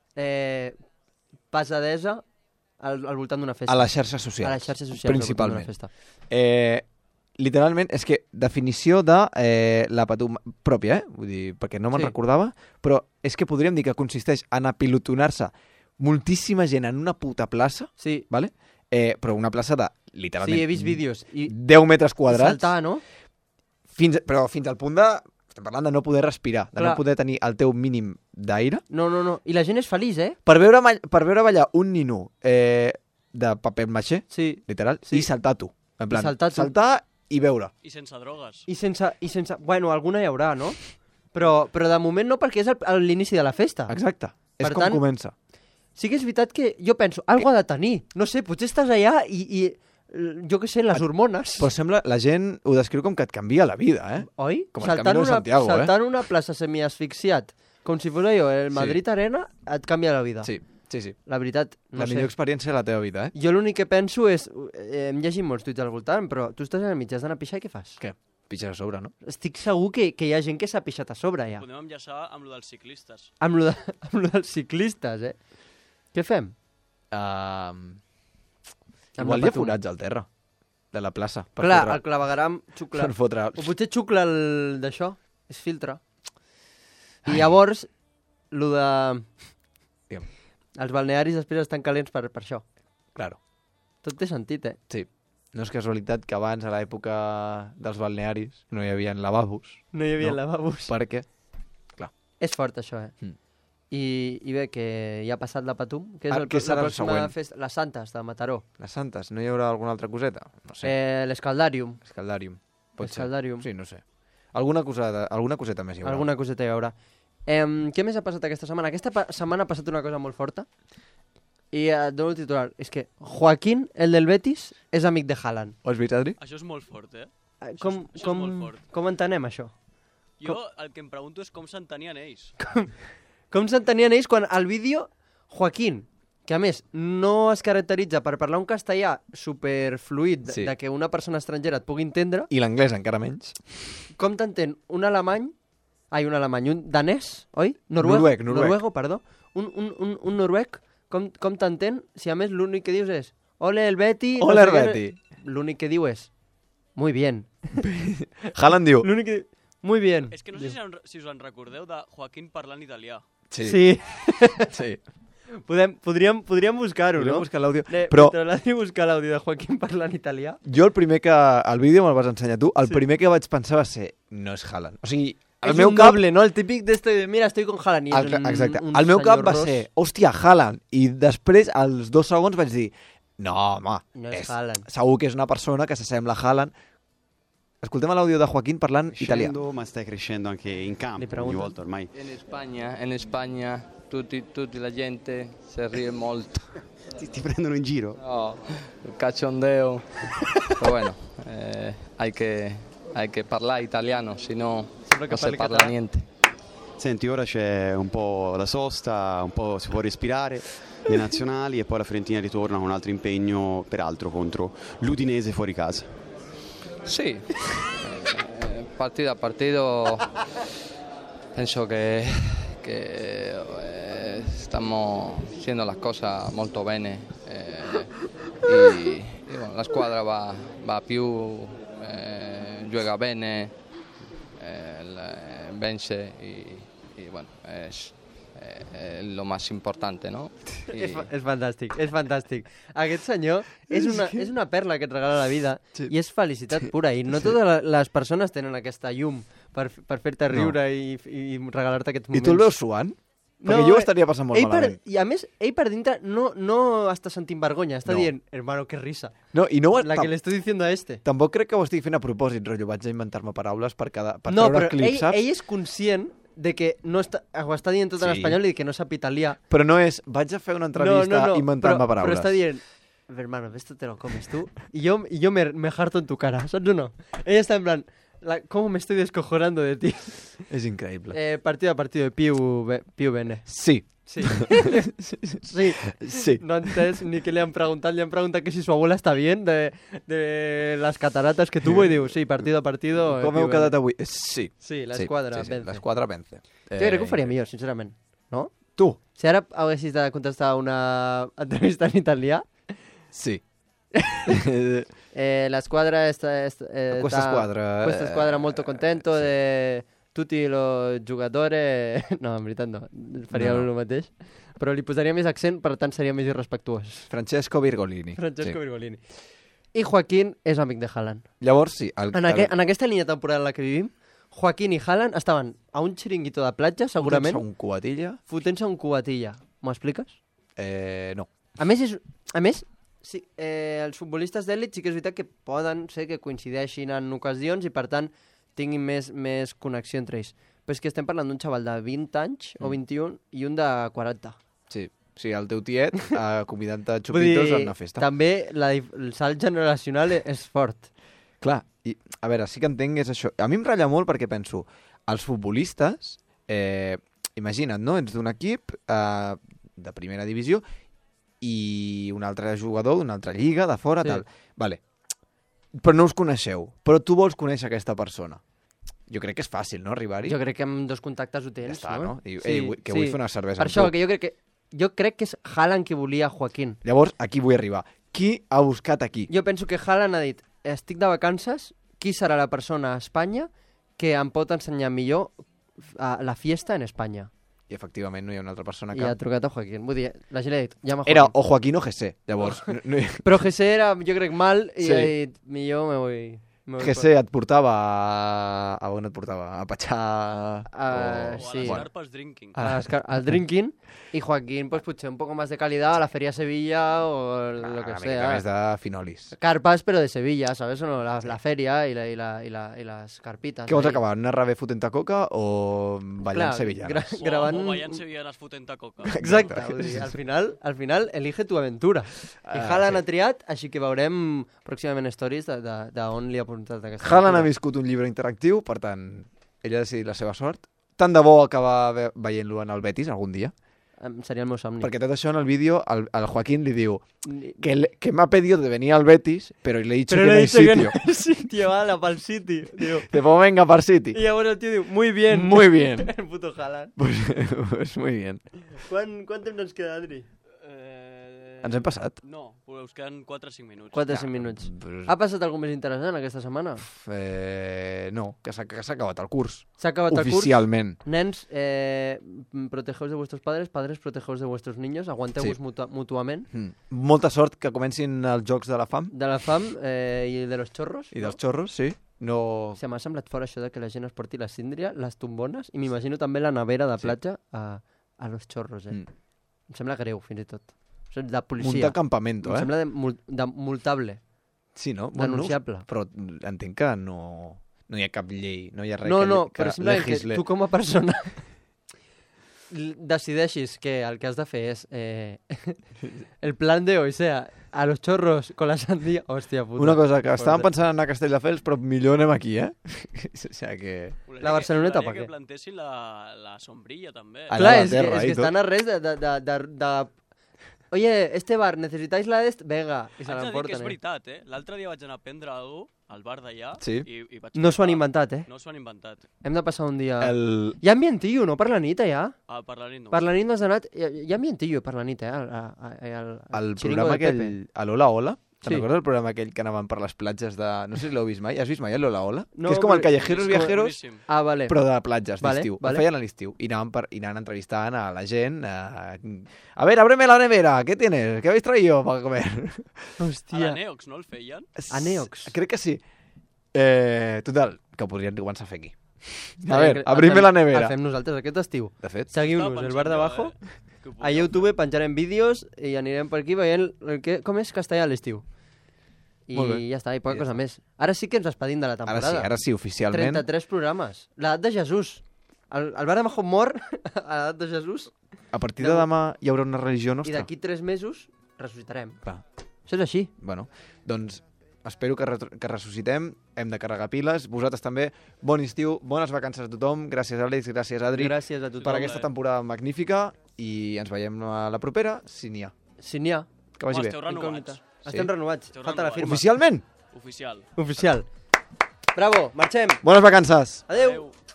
pesadesa al voltant d'una festa.
A les xarxes socials.
A les xarxes socials,
principalment.
Al voltant d'una festa.
Literalment, és que definició de la Patum pròpia, vull dir, perquè no me'n recordava, però és que podríem dir que consisteix en apilotonar-se moltíssima gent en una puta plaça, vale? Però una plaça de, literalment...
Sí, he vist vídeos.
10 metres quadrats.
I saltar, no?
Però fins al punt de... Estem parlant de no poder respirar, de no poder tenir el teu mínim d'aire.
No. I la gent és feliç,
Per veure ballar un nino de paper maché, literal, i saltar tu. En plan, saltar i veure.
I sense drogues.
I sense... Bueno, alguna hi haurà, no? Però de moment no, perquè és l'inici de la festa.
Exacte. És com comença.
Sí que és veritat que jo penso, algo ha de tenir. No sé, potser estàs allà i jo què sé, les hormones.
Però sembla, la gent ho descriu com que et canvia la vida,
Oi?
Com el Camino de Santiago,
saltant una plaça semiasfixiat, com si fos allò, el Madrid Arena, et canvia la vida.
Sí.
La veritat, no sé.
La millor experiència de la teva vida,
Jo l'únic que penso és, hem llegit molts tuits al voltant, però tu estàs al mig, has d'anar a pixar i què fas?
Què? Pixar a sobre, no?
Estic segur que hi ha gent que s'ha pixat a sobre, ja.
Podem enllaçar amb lo dels ciclistes.
Amb lo dels ciclistes, Què fem?
Igual hi ha forats al terra, de la plaça.
Clar, el clavegaram xucla.
Per fotre...
O potser xucla d'això, es filtra. I llavors, lo de... Els balnearis després estan calents per això.
Claro.
Tot té sentit,
Sí. No és casualitat que abans, a l'època dels balnearis, no hi havia lavabos.
No hi havia lavabos.
Per què? Clar.
És fort, això, I bé, que ja ha passat la Patum, que és
què serà
la
el
pròxima
següent?
festa. Les Santes, de Mataró.
Les Santes. No hi haurà alguna altra coseta? No sé.
L'Escaldàrium.
Escaldàrium. Pot ser.
Escaldàrium.
Sí, no sé. Alguna coseta més hi haurà.
Alguna coseta hi haurà. Què més ha passat aquesta setmana? Aquesta setmana ha passat una cosa molt forta. I et dono el titular. És que Joaquín, el del Betis, és amic de Haaland.
Ho has vist, Adri?
Això és molt fort,
Això és molt fort. Com entenem, això?
Jo el que em pregunto és com s'entenien ells.
Com s'entenien ells quan al vídeo Joaquín, que a més no es caracteritza per parlar un castellà superfluid, de que una persona estrangera et pugui entendre...
I l'anglès encara menys.
Com t'entén un alemany, un danès, oi? Noruego, perdó. Un noruec, com t'entén si a més l'únic que dius és ole el Betty...
Ole el Betty.
L'únic que diu és muy bien.
Haaland diu...
L'únic que diu... Muy bien.
És que no sé si us en recordeu de Joaquín parlant italià.
Sí.
Podríem buscar-ho, no?
Podríem buscar l'àudio.
Però l'Adri buscar l'àudio de Joaquín parlant italià.
Jo el primer que... El vídeo me'l vas ensenyar tu. El primer que vaig pensar va ser... No és Haaland. O sigui...
El meu cap... doble, no? El típic mira, estoy con Haaland.
Exacte. El meu cap va ser... Hòstia, Haaland. I després, als 2 segons, vaig dir... No, home.
No és Haaland.
Segur que és una persona que s'assembla a Haaland. Ascoltem l'audio de Joaquín parlant italià.
Ma stai crescendo anche in campo ogni volta ormai.
En España
tutti la gente si ríe molto.
Ti prendono in giro?
No, il cachondeo. Però bueno, hay que parlare italiano, se no non si parla niente.
Senti, ora c'è un po' la sosta, un po' si può respirare, le nazionali e poi la Fiorentina ritorna con un altro impegno, peraltro contro l'Udinese fuori casa.
Sì, partito a partito penso che stiamo facendo la cosa molto bene e bueno, la squadra va più, gioca bene, vence y bueno, es lo más importante, no?
És fantàstic, és fantàstic. Aquest senyor és una perla que et regala la vida i és felicitat pura. I no totes les persones tenen aquesta llum per fer-te riure i regalar-te aquests moments.
I tu el veus suant? Perquè jo ho estaria passant molt malament.
I a més, ell per dintre no està sentint vergonya, està dient, hermano, que risa.
No, i no,
la que le estoy diciendo a este.
Tampoc crec que ho estigui fent a propòsit, rotllo, vaig a inventar-me paraules per
no,
treure clips, saps?
Ell és conscient de que no ho està dient tot en espanyol i que no sap italià.
Però no és, vaig a fer una entrevista inventant-me paraules.
Però està dient, hermano, esto te lo comes tú y yo me harto en tu cara, ¿sabes o no? Ella está en plan, ¿cómo me estoy descojonando de ti?
És increïble.
Partido a partido de Piu Bene.
Sí.
Sí. No ha entès ni què li han preguntat que si su abuela está bien de las cataratas que tuvo y diu, sí, partido a partido.
Com heu quedat avui? Sí.
Sí, l'esquadra vence.
L'esquadra vence.
Jo crec que ho faria millor, sincerament. No?
Tu?
Si ara haguessis de contestar una entrevista en italià...
Sí.
La squadra
questa
squadra molto contento de tutti los giocatori. No, en veritat no, faria el mateix, però li posaria més accent, per tant seria més irrespectuós.
Francesco Virgolini.
Virgolini. I Joaquín és amic de Haaland.
Llavors sí.
En aquesta línia temporal en la que vivim, Joaquín i Haaland estaven a un xiringuito de platja, segurament. Fotent-se un cubatilla. M'ho expliques?
No.
A més, sí, els futbolistes d'èlit sí que és veritat que poden ser que coincideixin en ocasions i per tant tinguin més connexió entre ells. Però és que estem parlant d'un xaval de 20 anys o 21 i un de 40.
Sí, el teu tiet convidant-te xupitos a una festa.
També el salt generacional és fort.
Clar, i a veure, sí que entenc és això. A mi em ratlla molt perquè penso, els futbolistes, imagina't, no? Ets d'un equip de primera divisió i un altre jugador d'una altra lliga, de fora, tal. Vale. Però no us coneixeu, però tu vols conèixer aquesta persona. Jo crec que és fàcil, no?, arribar-hi.
Jo crec que amb 2 contactes ho tens,
ja està, no? Que vull fer una cervesa
per això, que jo crec que és Haaland qui volia Joaquín.
Llavors, aquí vull arribar. Qui ha buscat aquí?
Jo penso que Haaland ha dit, estic de vacances, qui serà la persona a Espanya que em pot ensenyar millor la fiesta en Espanya?
I efectivament no hi ha una altra persona que...
I ha trucat a Joaquín. Vull dir, la gent li ha dit, llama Joaquín.
Era o Joaquín o José, llavors.
Però José era, jo crec, mal i ha dit, millor me voy...
José et portava a on et portava? A Patxà...
Sí. A las carpas drinking.
Al drinking. Y Joaquín, pues potser un poco más de calidad a la Feria Sevilla o lo que sea.
Una mica més de finolis.
Carpas, pero de Sevilla, ¿sabes? O no, la feria y las carpitas.
Què vols acabar? ¿Anar a fotent coca o ballant sevillanes?
O ballant sevillanes fotent coca.
Exacte. Al final, elige tu aventura. I Haaland ha triat, així que veurem pròximament stories d'on li ha portat aquesta aventura.
Haaland ha viscut un llibre interactiu, per tant, ell ha decidit la seva sort. Tant de bo acabar veient-lo en el Betis algun dia.
Seria el meu somni.
Perquè tot això en el vídeo, el Joaquín li diu que m'ha pedido de venir al Betis, pero le he dicho que no hay sitio.
Que no hay sitio, ala, pa'l City.
Te puedo venga pa'l City.
Y ahora el tío diu, muy bien.
Muy bien.
El puto Haaland.
Pues muy bien.
¿Quant temps ens queda, Adri?
Ens hem passat?
No, però us queden 4 o 5 minuts.
4 o 5 minuts. Ha passat alguna més interessant aquesta setmana?
No, que s'ha acabat el curs.
S'ha acabat el curs.
Oficialment.
Nens, protegeos de vuestros padres, padres, protegeos de vuestros niños, aguanteu-vos mútuament.
Molta sort que comencin els Jocs de la Fam.
De la Fam i de los chorros.
I dels chorros, sí. No...
M'ha semblat fort això de que la gent es porti la síndria, les tombones, i m'imagino també la nevera de platja a los chorros. Em sembla greu, fins i tot. De policia.
Muntar campamento,
Em sembla de multable.
Sí, no?
Denunciable.
Però entenc que no hi ha cap llei, no hi ha res
no, però sembla que tu com a persona decideixis que el que has de fer és el plan de hoy sea a los chorros con la sandía, hòstia puta.
Una cosa, que estàvem pensant en anar a Castelldefels, però millor anem aquí, eh? O sea que...
La Barceloneta, per què?
Que plantessin la sombrilla, també.
Clar, és que estan a res de... Oye, este bar, ¿necesitáis la d'est? Venga, i se l'emporten.
Haig de dir que és veritat, eh? L'altre dia vaig anar a prendre alguna cosa al bar d'allà i vaig...
No s'ho han inventat, eh?
No s'ho han inventat.
Hem de passar un dia... Hi ha ambientillo, no? Per la nit, allà?
Per la nit no.
Per la nit no has anat... Hi ha ambientillo per la nit, eh?
El programa aquell, a l'Hola Hola, te'n recordes el programa aquell que anaven per les platges de... No sé si l'heu vist mai. Has vist mai l'Hola Hola?
No,
que és com el Callejeros Viajeros,
vale.
però de platges, d'estiu. El feien a l'estiu. I anaven entrevistant a la gent. A ver, ábreme la nevera. ¿Qué tienes? ¿Qué habéis traído para comer?
Hòstia.
A la Neox, no el feien?
A Neox.
Crec que sí. Total, que ho podrien començar a fer aquí. A ver, abrime la nevera.
El fem nosaltres aquest estiu.
De fet.
Seguiu-nos, el bar d'abajo. A YouTube penjarem vídeos i anirem per aquí veient com és Castellà a l'estiu. I ja està, i poca cosa més. Ara sí que ens despedim de la temporada.
Ara sí, oficialment.
33 programes. L'edat de Jesús. El bar d'abajo mor a l'edat de Jesús.
A partir de demà hi haurà una religió nostra.
I d'aquí 3 mesos ressuscitarem.
Clar.
Això és així.
Bueno, doncs espero que ressuscitem, hem de carregar piles, vosaltres també. Bon estiu, bones vacances a tothom, gràcies Àlex, gràcies Adri.
Gràcies a tothom.
Per aquesta temporada magnífica i ens veiem a la propera, si n'hi ha.
Si n'hi ha.
Que vagi bé.
Esteu renovats.
Estem renovats, falta la firma.
Oficialment?
Oficial.
Oficial. Bravo, marxem.
Bones vacances.
Adeu.